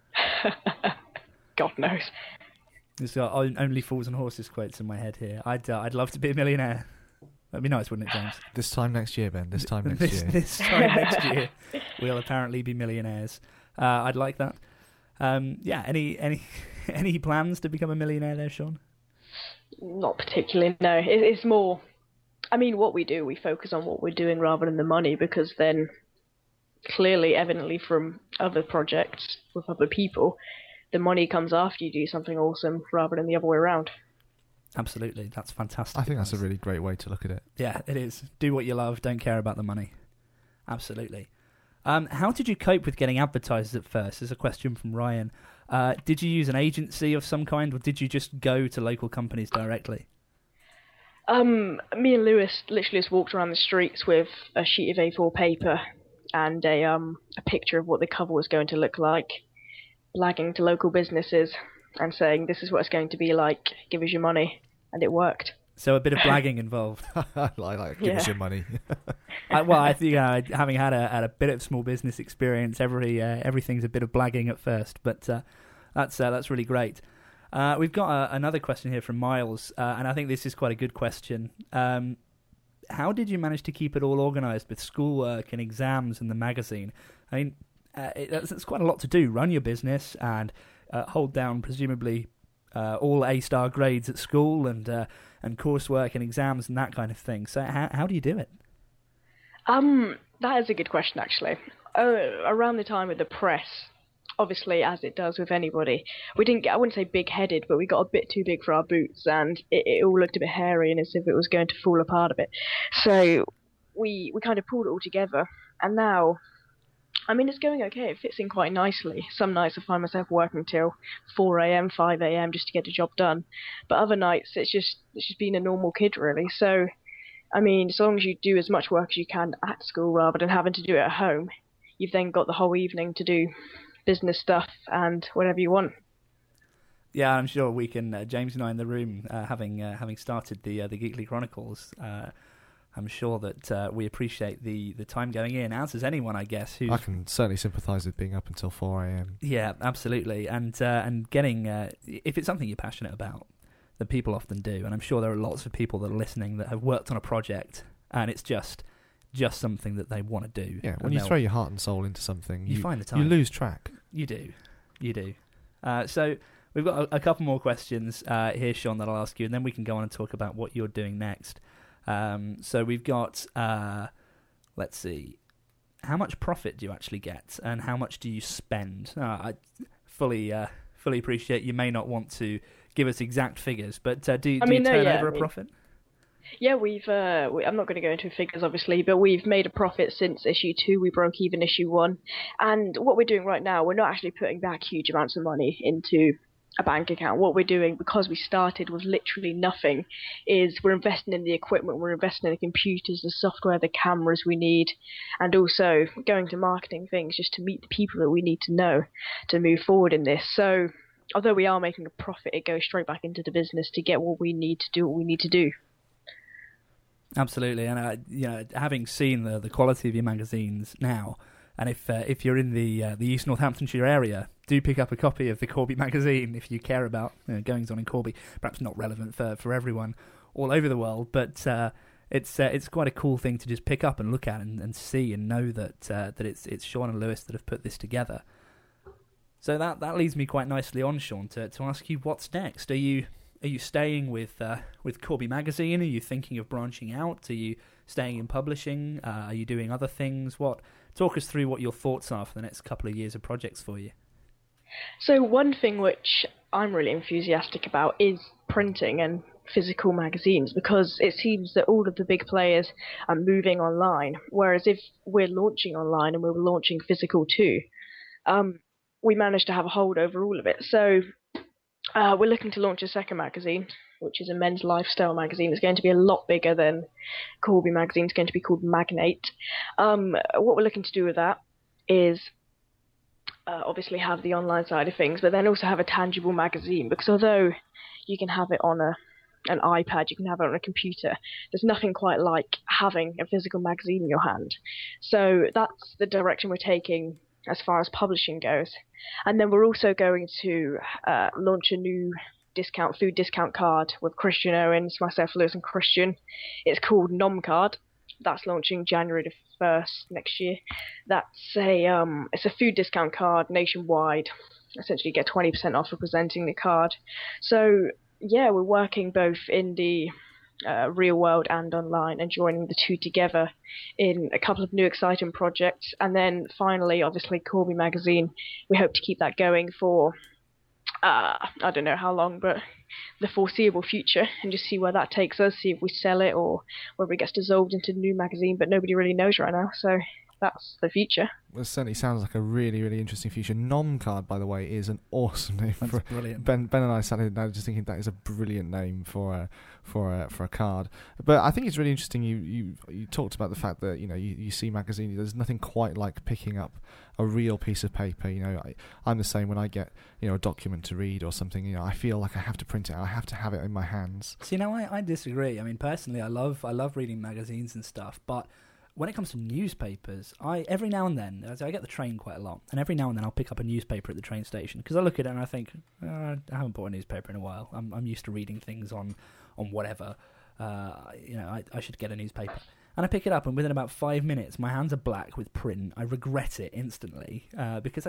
God knows. There's only fools and horses quotes in my head here. I'd love to be a millionaire. That'd be nice, wouldn't it, James? This time next year, Ben. This time next year. This time next year, we'll apparently be millionaires. I'd like that. Yeah. Any plans to become a millionaire there, Sean? Not particularly. No. It's more. I mean, what we do, we focus on what we're doing rather than the money, because then, clearly, evidently, from other projects with other people, the money comes after you do something awesome rather than the other way around. Absolutely, that's fantastic. I think that's a really great way to look at it. Yeah, it is. Do what you love, don't care about the money. Absolutely. How did you cope with getting advertisers at first? There's a question from Ryan. Did you use an agency of some kind, or did you just go to local companies directly? Me and Lewis literally just walked around the streets with a sheet of A4 paper and a picture of what the cover was going to look like, blagging to local businesses and saying, this is what it's going to be like, give us your money, and it worked. So a bit of blagging involved. Give us your money. I think having had a bit of small business experience, everything's a bit of blagging at first, but that's really great. We've got another question here from Miles, and I think this is quite a good question. How did you manage to keep it all organised with schoolwork and exams and the magazine? I mean, it's quite a lot to do. Run your business and hold down presumably all A-star grades at school and coursework and exams and that kind of thing. So how do you do it? That is a good question, actually. Around the time of the press, obviously, as it does with anybody, we didn't get, I wouldn't say big-headed, but we got a bit too big for our boots, and it all looked a bit hairy and as if it was going to fall apart a bit. So we kind of pulled it all together, and now, I mean, it's going okay. It fits in quite nicely. Some nights I find myself working till 4 a.m., 5 a.m. just to get the job done. But other nights, it's just being a normal kid, really. So, I mean, as long as you do as much work as you can at school rather than having to do it at home, you've then got the whole evening to do business stuff and whatever you want. Yeah, I'm sure we can. James and I in the room, having started the Geekly Chronicles, I'm sure that we appreciate the time going in, as does anyone, I guess. I can certainly sympathise with being up until 4 a.m. Yeah, absolutely, and getting if it's something you're passionate about, that people often do, and I'm sure there are lots of people that are listening that have worked on a project, and it's just something that they want to do. Yeah, when you throw your heart and soul into something, you find the time. You lose track. You do. So we've got a couple more questions here, Sean, that I'll ask you, and then we can go on and talk about what you're doing next. So we've got, let's see, how much profit do you actually get, and how much do you spend? I fully appreciate you may not want to give us exact figures, but do you turn over a profit? Yeah, I'm not going to go into figures, obviously, but we've made a profit since issue 2. We broke even issue 1. And what we're doing right now, we're not actually putting back huge amounts of money into a bank account. What we're doing, because we started with literally nothing, is we're investing in the equipment, we're investing in the computers, the software, the cameras we need, and also going to marketing things just to meet the people that we need to know to move forward in this. So, although we are making a profit, it goes straight back into the business to get what we need to do what we need to do. Absolutely, and having seen the quality of your magazines now, and if you're in the East Northamptonshire area, do pick up a copy of the Corby magazine if you care about goings on in Corby. Perhaps not relevant for everyone all over the world, but it's quite a cool thing to just pick up and look at and see and know that it's Sean and Lewis that have put this together. So that leads me quite nicely on, Sean, to ask you what's next. Are you staying with Corby magazine? Are you thinking of branching out? Are you staying in publishing? Are you doing other things? Talk us through what your thoughts are for the next couple of years of projects for you. So one thing which I'm really enthusiastic about is printing and physical magazines, because it seems that all of the big players are moving online, whereas if we're launching online and we're launching physical too, we managed to have a hold over all of it. So we're looking to launch a second magazine, which is a men's lifestyle magazine. It's going to be a lot bigger than Corby magazine. It's going to be called Magnate. What we're looking to do with that is obviously have the online side of things, but then also have a tangible magazine, because although you can have it on an iPad, you can have it on a computer, there's nothing quite like having a physical magazine in your hand. So that's the direction we're taking as far as publishing goes. And then we're also going to launch a new food discount card with Christian Owens, myself, Lewis and Christian. It's called Nom Card. That's launching January the 1st next year. That's it's a food discount card nationwide. Essentially get 20% off for presenting the card. So yeah, we're working both in the real world and online, and joining the two together in a couple of new exciting projects. And then finally, obviously, Corby magazine, we hope to keep that going for I don't know how long, but the foreseeable future, and just see where that takes us, see if we sell it or whether it gets dissolved into a new magazine, but nobody really knows right now, so that's the future. Well, it certainly sounds like a really, really interesting future. Nom Card, by the way, is an awesome name. That's brilliant. Ben and I sat here now just thinking that is a brilliant name for a card. But I think it's really interesting. You talked about the fact that you see magazines. There's nothing quite like picking up a real piece of paper. I'm the same when I get a document to read or something. I feel like I have to print it. I have to have it in my hands. See, I disagree. I mean, personally, I love reading magazines and stuff, but when it comes to newspapers, every now and then, I get the train quite a lot, and every now and then I'll pick up a newspaper at the train station, because I look at it and I think, I haven't bought a newspaper in a while. I'm used to reading things on whatever. I should get a newspaper. And I pick it up, and within about 5 minutes, my hands are black with print. I regret it instantly, because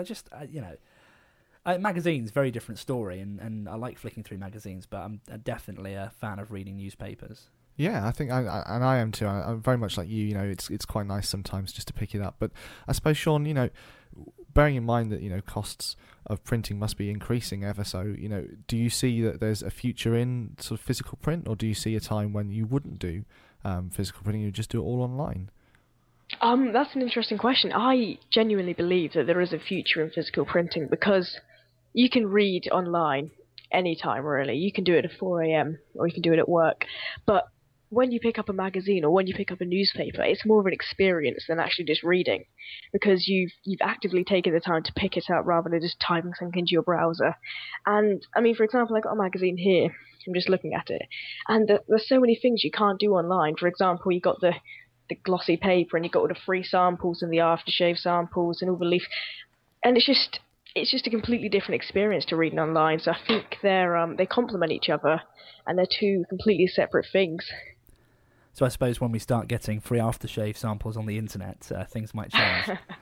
magazines, very different story, and I like flicking through magazines, but I'm definitely a fan of reading newspapers. Yeah, I think I am too. I'm very much like you. It's quite nice sometimes just to pick it up. But I suppose, Sean, bearing in mind that costs of printing must be increasing ever so. Do you see that there's a future in sort of physical print, or do you see a time when you wouldn't do physical printing, you just do it all online? That's an interesting question. I genuinely believe that there is a future in physical printing, because you can read online anytime, really. You can do it at 4 a.m. or you can do it at work, but when you pick up a magazine or when you pick up a newspaper, it's more of an experience than actually just reading, because you've actively taken the time to pick it up rather than just typing something into your browser. And I mean, for example, I got a magazine here. I'm just looking at it, and there's so many things you can't do online. For example, you got the glossy paper, and you got all the free samples and the aftershave samples and all the leaf, and it's just a completely different experience to reading online. So I think they complement each other, and they're two completely separate things. So I suppose when we start getting free aftershave samples on the internet, things might change.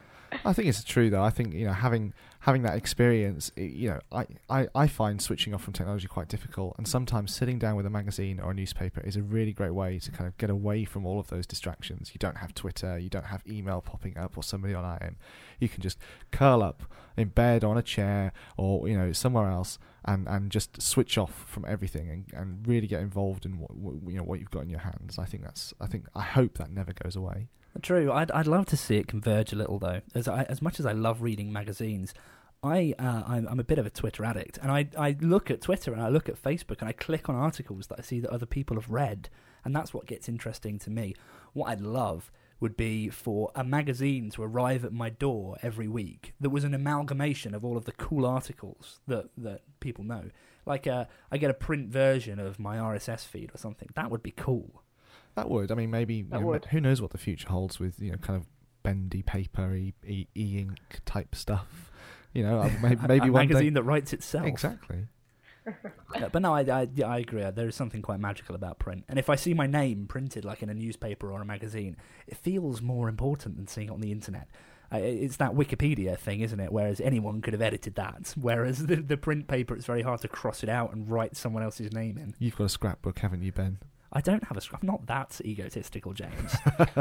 I think it's true though. I think having that experience, I find switching off from technology quite difficult, and sometimes sitting down with a magazine or a newspaper is a really great way to kind of get away from all of those distractions. You don't have Twitter, you don't have email popping up or somebody on IM. You can just curl up in bed on a chair or somewhere else and just switch off from everything and really get involved in what you've got in your hands. I hope that never goes away. True. I'd love to see it converge a little though. As much as I love reading magazines, I'm a bit of a Twitter addict, and I look at Twitter and I look at Facebook and I click on articles that I see that other people have read, and that's what gets interesting to me. What I'd love would be for a magazine to arrive at my door every week that was an amalgamation of all of the cool articles that people know. Like I get a print version of my RSS feed or something. That would be cool. That would. I mean, maybe who knows what the future holds with kind of bendy paper, e-ink type stuff. Maybe a one magazine day... that writes itself. Exactly. But no, I agree. There is something quite magical about print, and if I see my name printed like in a newspaper or a magazine, it feels more important than seeing it on the internet. It's that Wikipedia thing, isn't it? Whereas anyone could have edited that. Whereas the print paper, it's very hard to cross it out and write someone else's name in. You've got a scrapbook, haven't you, Ben? I don't have a scrap. I'm not that egotistical, James.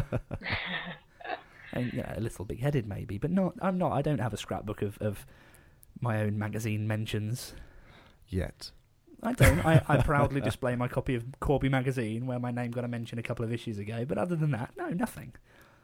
And, a little big-headed maybe, but not. I'm not. I don't have a scrapbook of my own magazine mentions. Yet. I don't. I proudly display my copy of Corby magazine, where my name got a mention a couple of issues ago. But other than that, no, nothing.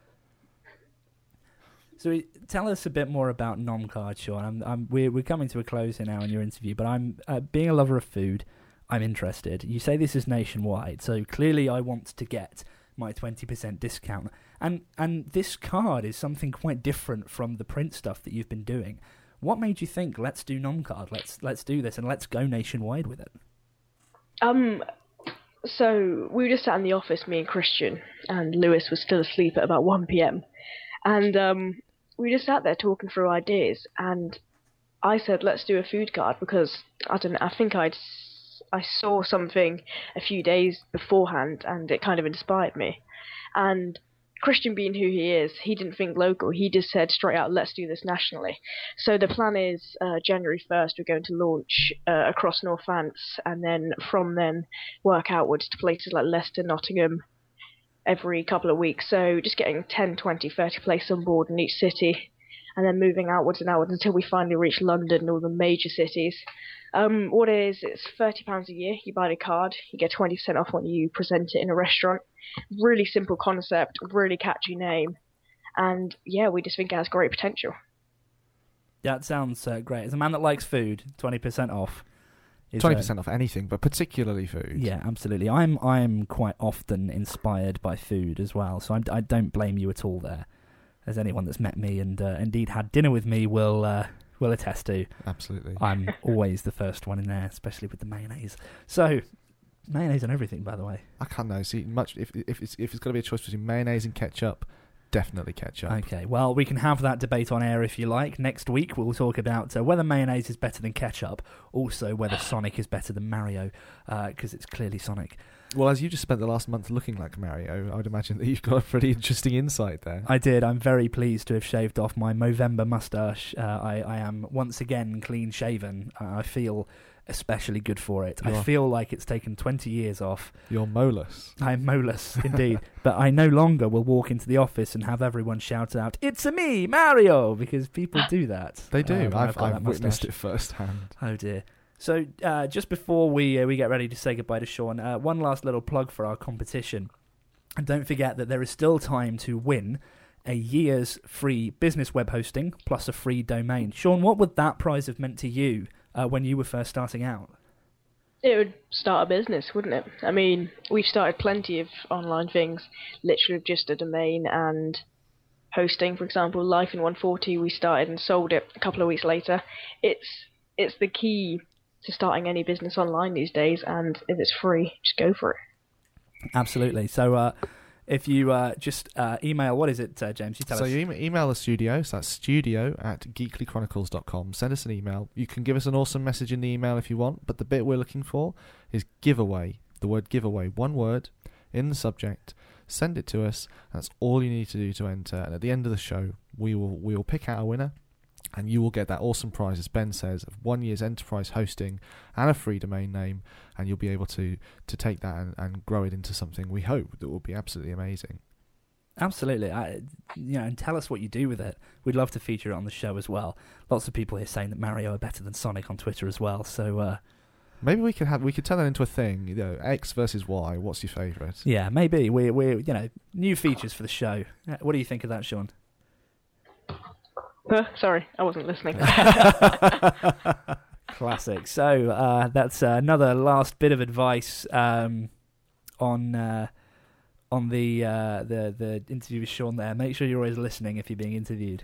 So tell us a bit more about Nomcard, Sean. We're coming to a close here now in your interview, but I'm being a lover of food, I'm interested. You say this is nationwide, so clearly I want to get my 20% discount. And this card is something quite different from the print stuff that you've been doing. What made you think, let's do Nomcard, let's do this, and let's go nationwide with it? So we were just sat in the office, me and Christian, and Lewis was still asleep at about 1 p.m. And we just sat there talking through ideas, and I said, let's do a food card, because, I don't know, I think I saw something a few days beforehand, and it kind of inspired me. And Christian, being who he is, he didn't think local. He just said straight out, let's do this nationally. So the plan is January 1st, we're going to launch across North Fants, and then from then work outwards to places like Leicester, Nottingham, every couple of weeks. So just getting 10, 20, 30 places on board in each city, and then moving outwards and outwards until we finally reach London and all the major cities. What it is, it's £30 a year. You buy the card, you get 20% off when you present it in a restaurant. Really simple concept, really catchy name, and yeah, we just think it has great potential. That sounds great. As a man that likes food, 20% off. 20% off anything, but particularly food. Yeah, absolutely. I'm quite often inspired by food as well, so I don't blame you at all there. As anyone that's met me and indeed had dinner with me will attest to. Absolutely. I'm always the first one in there, especially with the mayonnaise. So, mayonnaise and everything, by the way. I can't know. See, much if it's got to be a choice between mayonnaise and ketchup, definitely ketchup. Okay, well, we can have that debate on air if you like. Next week, we'll talk about whether mayonnaise is better than ketchup, also whether Sonic is better than Mario, because it's clearly Sonic. Well, as you just spent the last month looking like Mario, I would imagine that you've got a pretty interesting insight there. I did. I'm very pleased to have shaved off my Movember moustache. I am once again clean shaven. I feel especially good for it. I feel like it's taken 20 years off. You're molus. I'm molus, indeed. But I no longer will walk into the office and have everyone shout out, "It's-a me, Mario!" because people do that. They do. I've witnessed it firsthand. Oh, dear. So just before we get ready to say goodbye to Sean, one last little plug for our competition. And don't forget that there is still time to win a year's free business web hosting plus a free domain. Sean, what would that prize have meant to you when you were first starting out? It would start a business, wouldn't it? I mean, we've started plenty of online things, literally with just a domain and hosting. For example, Life in 140, we started and sold it a couple of weeks later. It's the key to starting any business online these days, and if it's free, just go for it. Absolutely. So if you just email, what is it, James? You tell us. So you email the studio, so that's studio@geeklychronicles.com. Send us an email. You can give us an awesome message in the email if you want, but the bit we're looking for is giveaway. The word giveaway, one word, in the subject. Send it to us. That's all you need to do to enter. And at the end of the show, we will pick out a winner, and you will get that awesome prize, as Ben says, of 1 year's enterprise hosting and a free domain name, and you'll be able to take that and grow it into something we hope that will be absolutely amazing. Absolutely. And tell us what you do with it. We'd love to feature it on the show as well. Lots of people here saying that Mario are better than Sonic on Twitter as well. So maybe we could turn that into a thing. X versus Y. What's your favourite? Yeah, maybe we're new features for the show. What do you think of that, Sean? Sorry, I wasn't listening. Classic. So that's another last bit of advice on the interview with Sean there. Make sure you're always listening if you're being interviewed.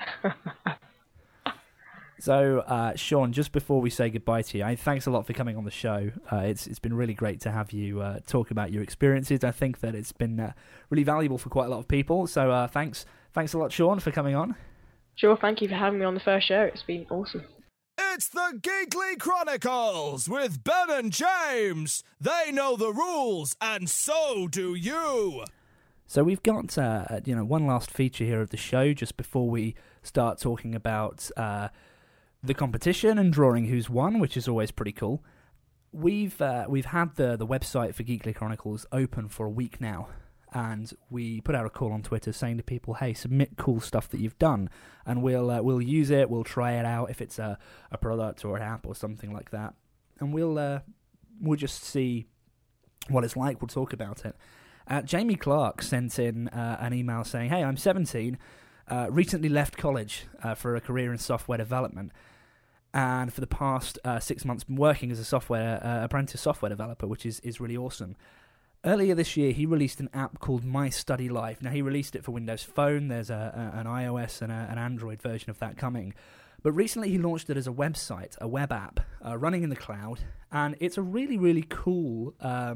So, Sean, just before we say goodbye to you, thanks a lot for coming on the show. It's been really great to have you talk about your experiences. I think that it's been really valuable for quite a lot of people. So thanks a lot, Sean, for coming on. Sure, thank you for having me on the first show. It's been awesome. It's the Geekly Chronicles with Ben and James. They know the rules, and so do you. So we've got one last feature here of the show just before we start talking about the competition and drawing who's won, which is always pretty cool. We've had the website for Geekly Chronicles open for a week now, and we put out a call on Twitter saying to people, hey, submit cool stuff that you've done, and we'll use it, we'll try it out if it's a product or an app or something like that, and we'll just see what it's like, we'll talk about it. Jamie Clark sent in an email saying, hey, I'm 17, recently left college for a career in software development, and for the past 6 months been working as a apprentice software developer, which is really awesome. Earlier this year, he released an app called My Study Life. Now, he released it for Windows Phone. There's an iOS and an Android version of that coming. But recently, he launched it as a website, a web app, running in the cloud. And it's a really, really cool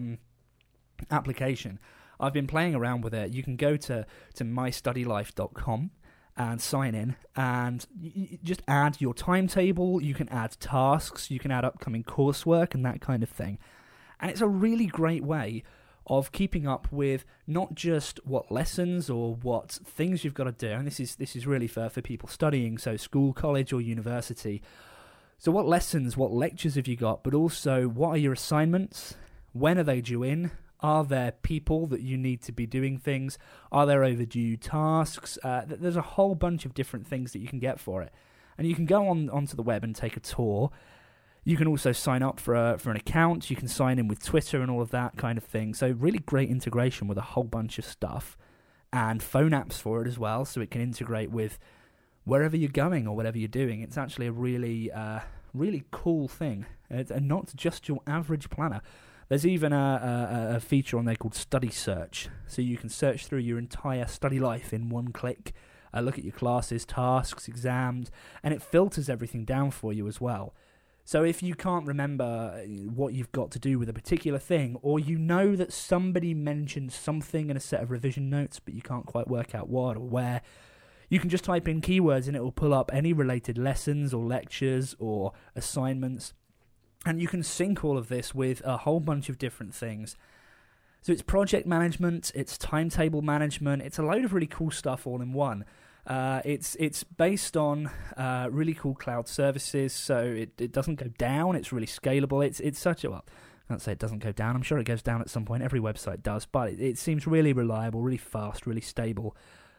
application. I've been playing around with it. You can go to mystudylife.com and sign in. And you just add your timetable. You can add tasks. You can add upcoming coursework and that kind of thing. And it's a really great way of keeping up with not just what lessons or what things you've got to do, and this is really for people studying, so school, college, or university. So what lessons, what lectures have you got, but also what are your assignments? When are they due in? Are there people that you need to be doing things? Are there overdue tasks? There's a whole bunch of different things that you can get for it. And you can go onto the web and take a tour. You can also sign up for an account. You can sign in with Twitter and all of that kind of thing. So really great integration with a whole bunch of stuff. And phone apps for it as well, so it can integrate with wherever you're going or whatever you're doing. It's actually a really, really cool thing. And not just your average planner. There's even a feature on there called Study Search. So you can search through your entire study life in one click. Look at your classes, tasks, exams. And it filters everything down for you as well. So if you can't remember what you've got to do with a particular thing, or you know that somebody mentioned something in a set of revision notes, but you can't quite work out what or where, you can just type in keywords and it will pull up any related lessons or lectures or assignments. And you can sync all of this with a whole bunch of different things. So it's project management, it's timetable management, it's a load of really cool stuff all in one. It's based on really cool cloud services, so it doesn't go down. It's really scalable. It's such a, well, I can't say it doesn't go down. I'm sure it goes down at some point. Every website does, but it seems really reliable, really fast, really stable.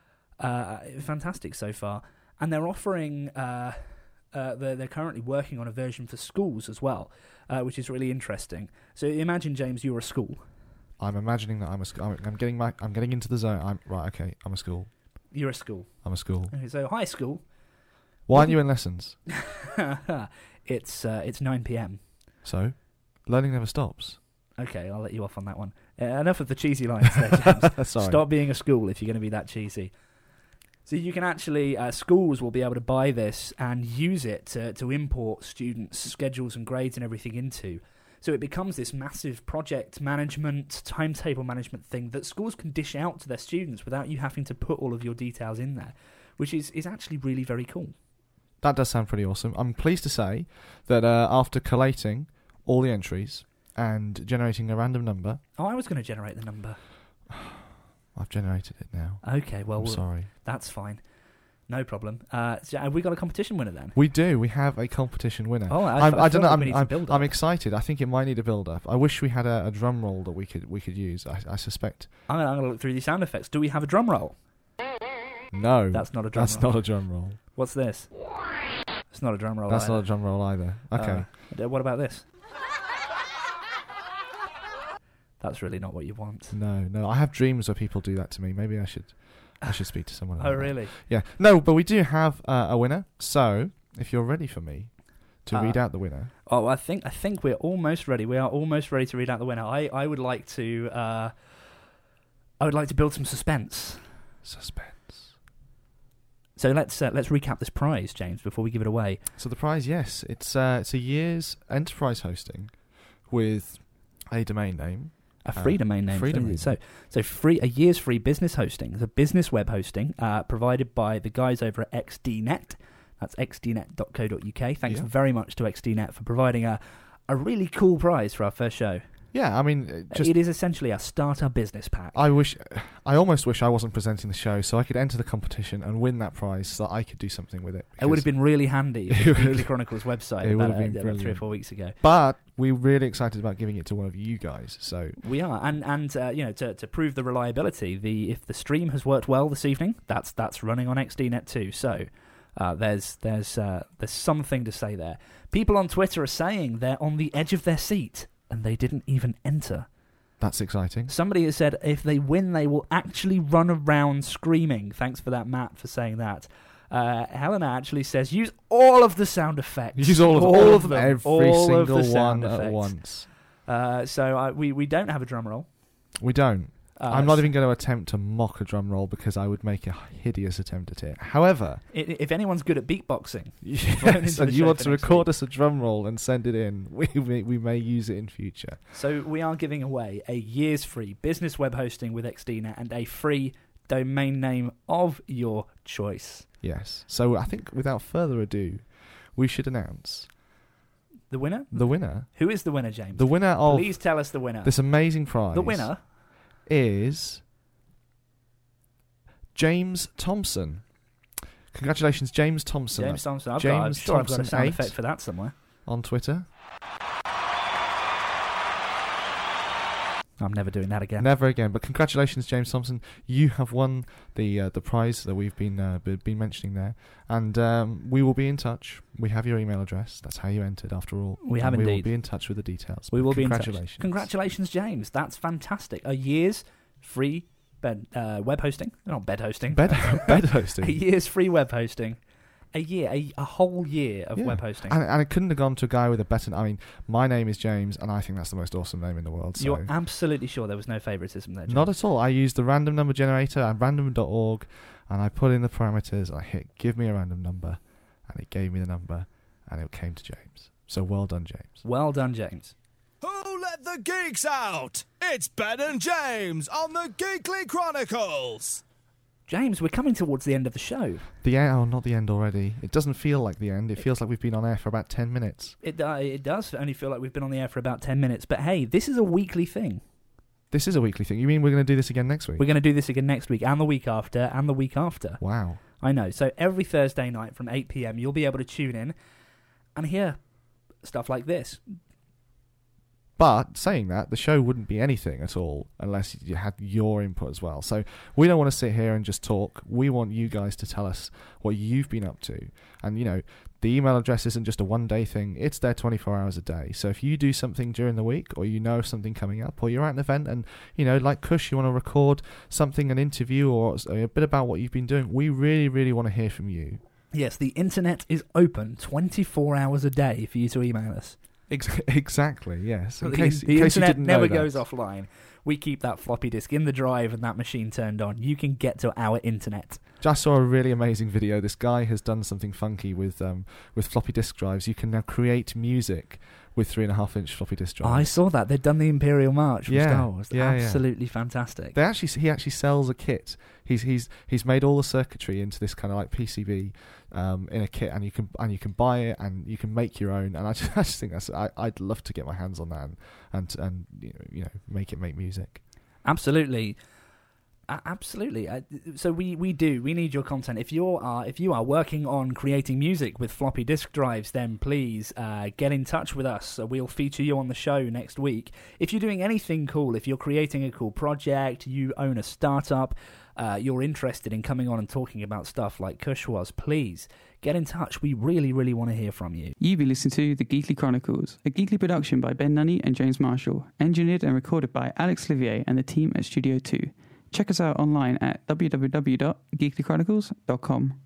Fantastic so far. And they're offering, they're currently working on a version for schools as well, which is really interesting. So imagine, James, you're a school. I'm imagining that I'm getting into the zone. I'm a school. You're a school. I'm a school. Okay, so high school. Why aren't you in lessons? It's 9 p.m. So, learning never stops. Okay, I'll let you off on that one. Enough of the cheesy lines there, James. Sorry. Stop being a school if you're going to be that cheesy. So you can actually, schools will be able to buy this and use it to import students' schedules and grades and everything into. So it becomes this massive project management, timetable management thing that schools can dish out to their students without you having to put all of your details in there, which is actually really very cool. That does sound pretty awesome. I'm pleased to say that after collating all the entries and generating a random number... Oh, I was going to generate the number. I've generated it now. Okay, well, I'm sorry. that's fine. No problem. So have we got a competition winner then? We do. We have a competition winner. Oh, I I don't feel like know. we need to build I'm up. excited. I think it might need a build up. I wish we had a drum roll that we could use. I suspect. I'm going to look through these sound effects. Do we have a drum roll? No, That's not a drum that's roll. not a drum roll. What's this? It's not a drum roll. That's either. not a drum roll either. Okay. What about this? That's really not what you want. No. I have dreams where people do that to me. Maybe I should speak to someone. Oh, about that. really? Yeah. No, but we do have a winner. So if you're ready for me to read out the winner. Oh, I think we're almost ready. We are almost ready to read out the winner. I would like to build some suspense. Suspense. So let's recap this prize, James, before we give it away. So the prize, yes, it's a year's enterprise hosting with a domain name. A free domain name. Free domain. So a year's free business hosting. It's a business web hosting provided by the guys over at XDNet. That's xdnet.co.uk. Thanks very much to XDNet for providing a really cool prize for our first show. Yeah, I mean, it is essentially a starter business pack. I almost wish I wasn't presenting the show so I could enter the competition and win that prize so that I could do something with it. It would have been really handy for the Weekly Chronicles website about 3 or 4 weeks ago. But we're really excited about giving it to one of you guys. So we are, and to prove the reliability, if the stream has worked well this evening, that's running on XDNet too. So there's something to say there. People on Twitter are saying they're on the edge of their seat. And they didn't even enter. That's exciting. Somebody has said if they win, they will actually run around screaming. Thanks for that, Matt, for saying that. Helena actually says use all of the sound effects. Use all of them. Every all single of the sound one effects. at once. So we don't have a drum roll. We don't. I'm not even going to attempt to mock a drum roll because I would make a hideous attempt at it. However, if anyone's good at beatboxing, yes, and you want to record us a drum roll and send it in, we may use it in future. So we are giving away a year's free business web hosting with XDNet and a free domain name of your choice. Yes. So I think without further ado, we should announce the winner. The winner. Who is the winner, James? The winner of. Please tell us the winner. This amazing prize. The winner is James Thompson. Congratulations, James Thompson. James Thompson. I'm sure I've got a sound effect for that somewhere. On Twitter. I'm never doing that again. Never again. But congratulations, James Thompson. You have won the prize that we've been mentioning there, and we will be in touch. We have your email address. That's how you entered, after all. We have indeed. We will be in touch with the details. We will be in touch. Congratulations. Congratulations, James. That's fantastic. A year's free web hosting. Not bed hosting. Bed hosting. A year's free web hosting. A whole year of web hosting. And it couldn't have gone to a guy with a better... I mean, my name is James, and I think that's the most awesome name in the world. So. You're absolutely sure there was no favouritism there, James? Not at all. I used the random number generator at random.org, and I put in the parameters, and I hit give me a random number, and it gave me the number, and it came to James. So well done, James. Well done, James. Who let the geeks out? It's Ben and James on the Geekly Chronicles. James, we're coming towards the end of the show. The end? Oh, not the end already. It doesn't feel like the end. It feels like we've been on air for about 10 minutes. It does only feel like we've been on the air for about 10 minutes. But hey, this is a weekly thing. This is a weekly thing. You mean we're going to do this again next week? We're going to do this again next week, and the week after, and the week after. Wow. I know. So every Thursday night from 8 p.m, you'll be able to tune in and hear stuff like this. But saying that, the show wouldn't be anything at all unless you had your input as well. So we don't want to sit here and just talk. We want you guys to tell us what you've been up to. And, you know, the email address isn't just a one-day thing. It's there 24 hours a day. So if you do something during the week, or you know something coming up, or you're at an event and, you know, like Kush, you want to record something, an interview, or a bit about what you've been doing, we really, really want to hear from you. Yes, the internet is open 24 hours a day for you to email us. Exactly, yes. The internet never goes offline. We keep that floppy disk in the drive and that machine turned on. You can get to our internet. Just saw a really amazing video. This guy has done something funky with floppy disk drives. You can now create music with 3.5-inch floppy disk drives. I saw that. They'd done the Imperial March from Star Wars. Yeah, absolutely fantastic. He actually sells a kit. He's made all the circuitry into this kind of like PCB in a kit, and you can buy it and you can make your own. And I just think I'd love to get my hands on that and you know make music. Absolutely. Absolutely. So we need your content. If you are working on creating music with floppy disk drives, then please get in touch with us. We'll feature you on the show next week. If you're doing anything cool, if you're creating a cool project, you own a startup, you're interested in coming on and talking about stuff like Kush was, please get in touch. We really, really want to hear from you. You've been listening to The Geekly Chronicles, a geekly production by Ben Nunney and James Marshall, engineered and recorded by Alex Livier and the team at Studio 2. Check us out online at www.geeklychronicles.com.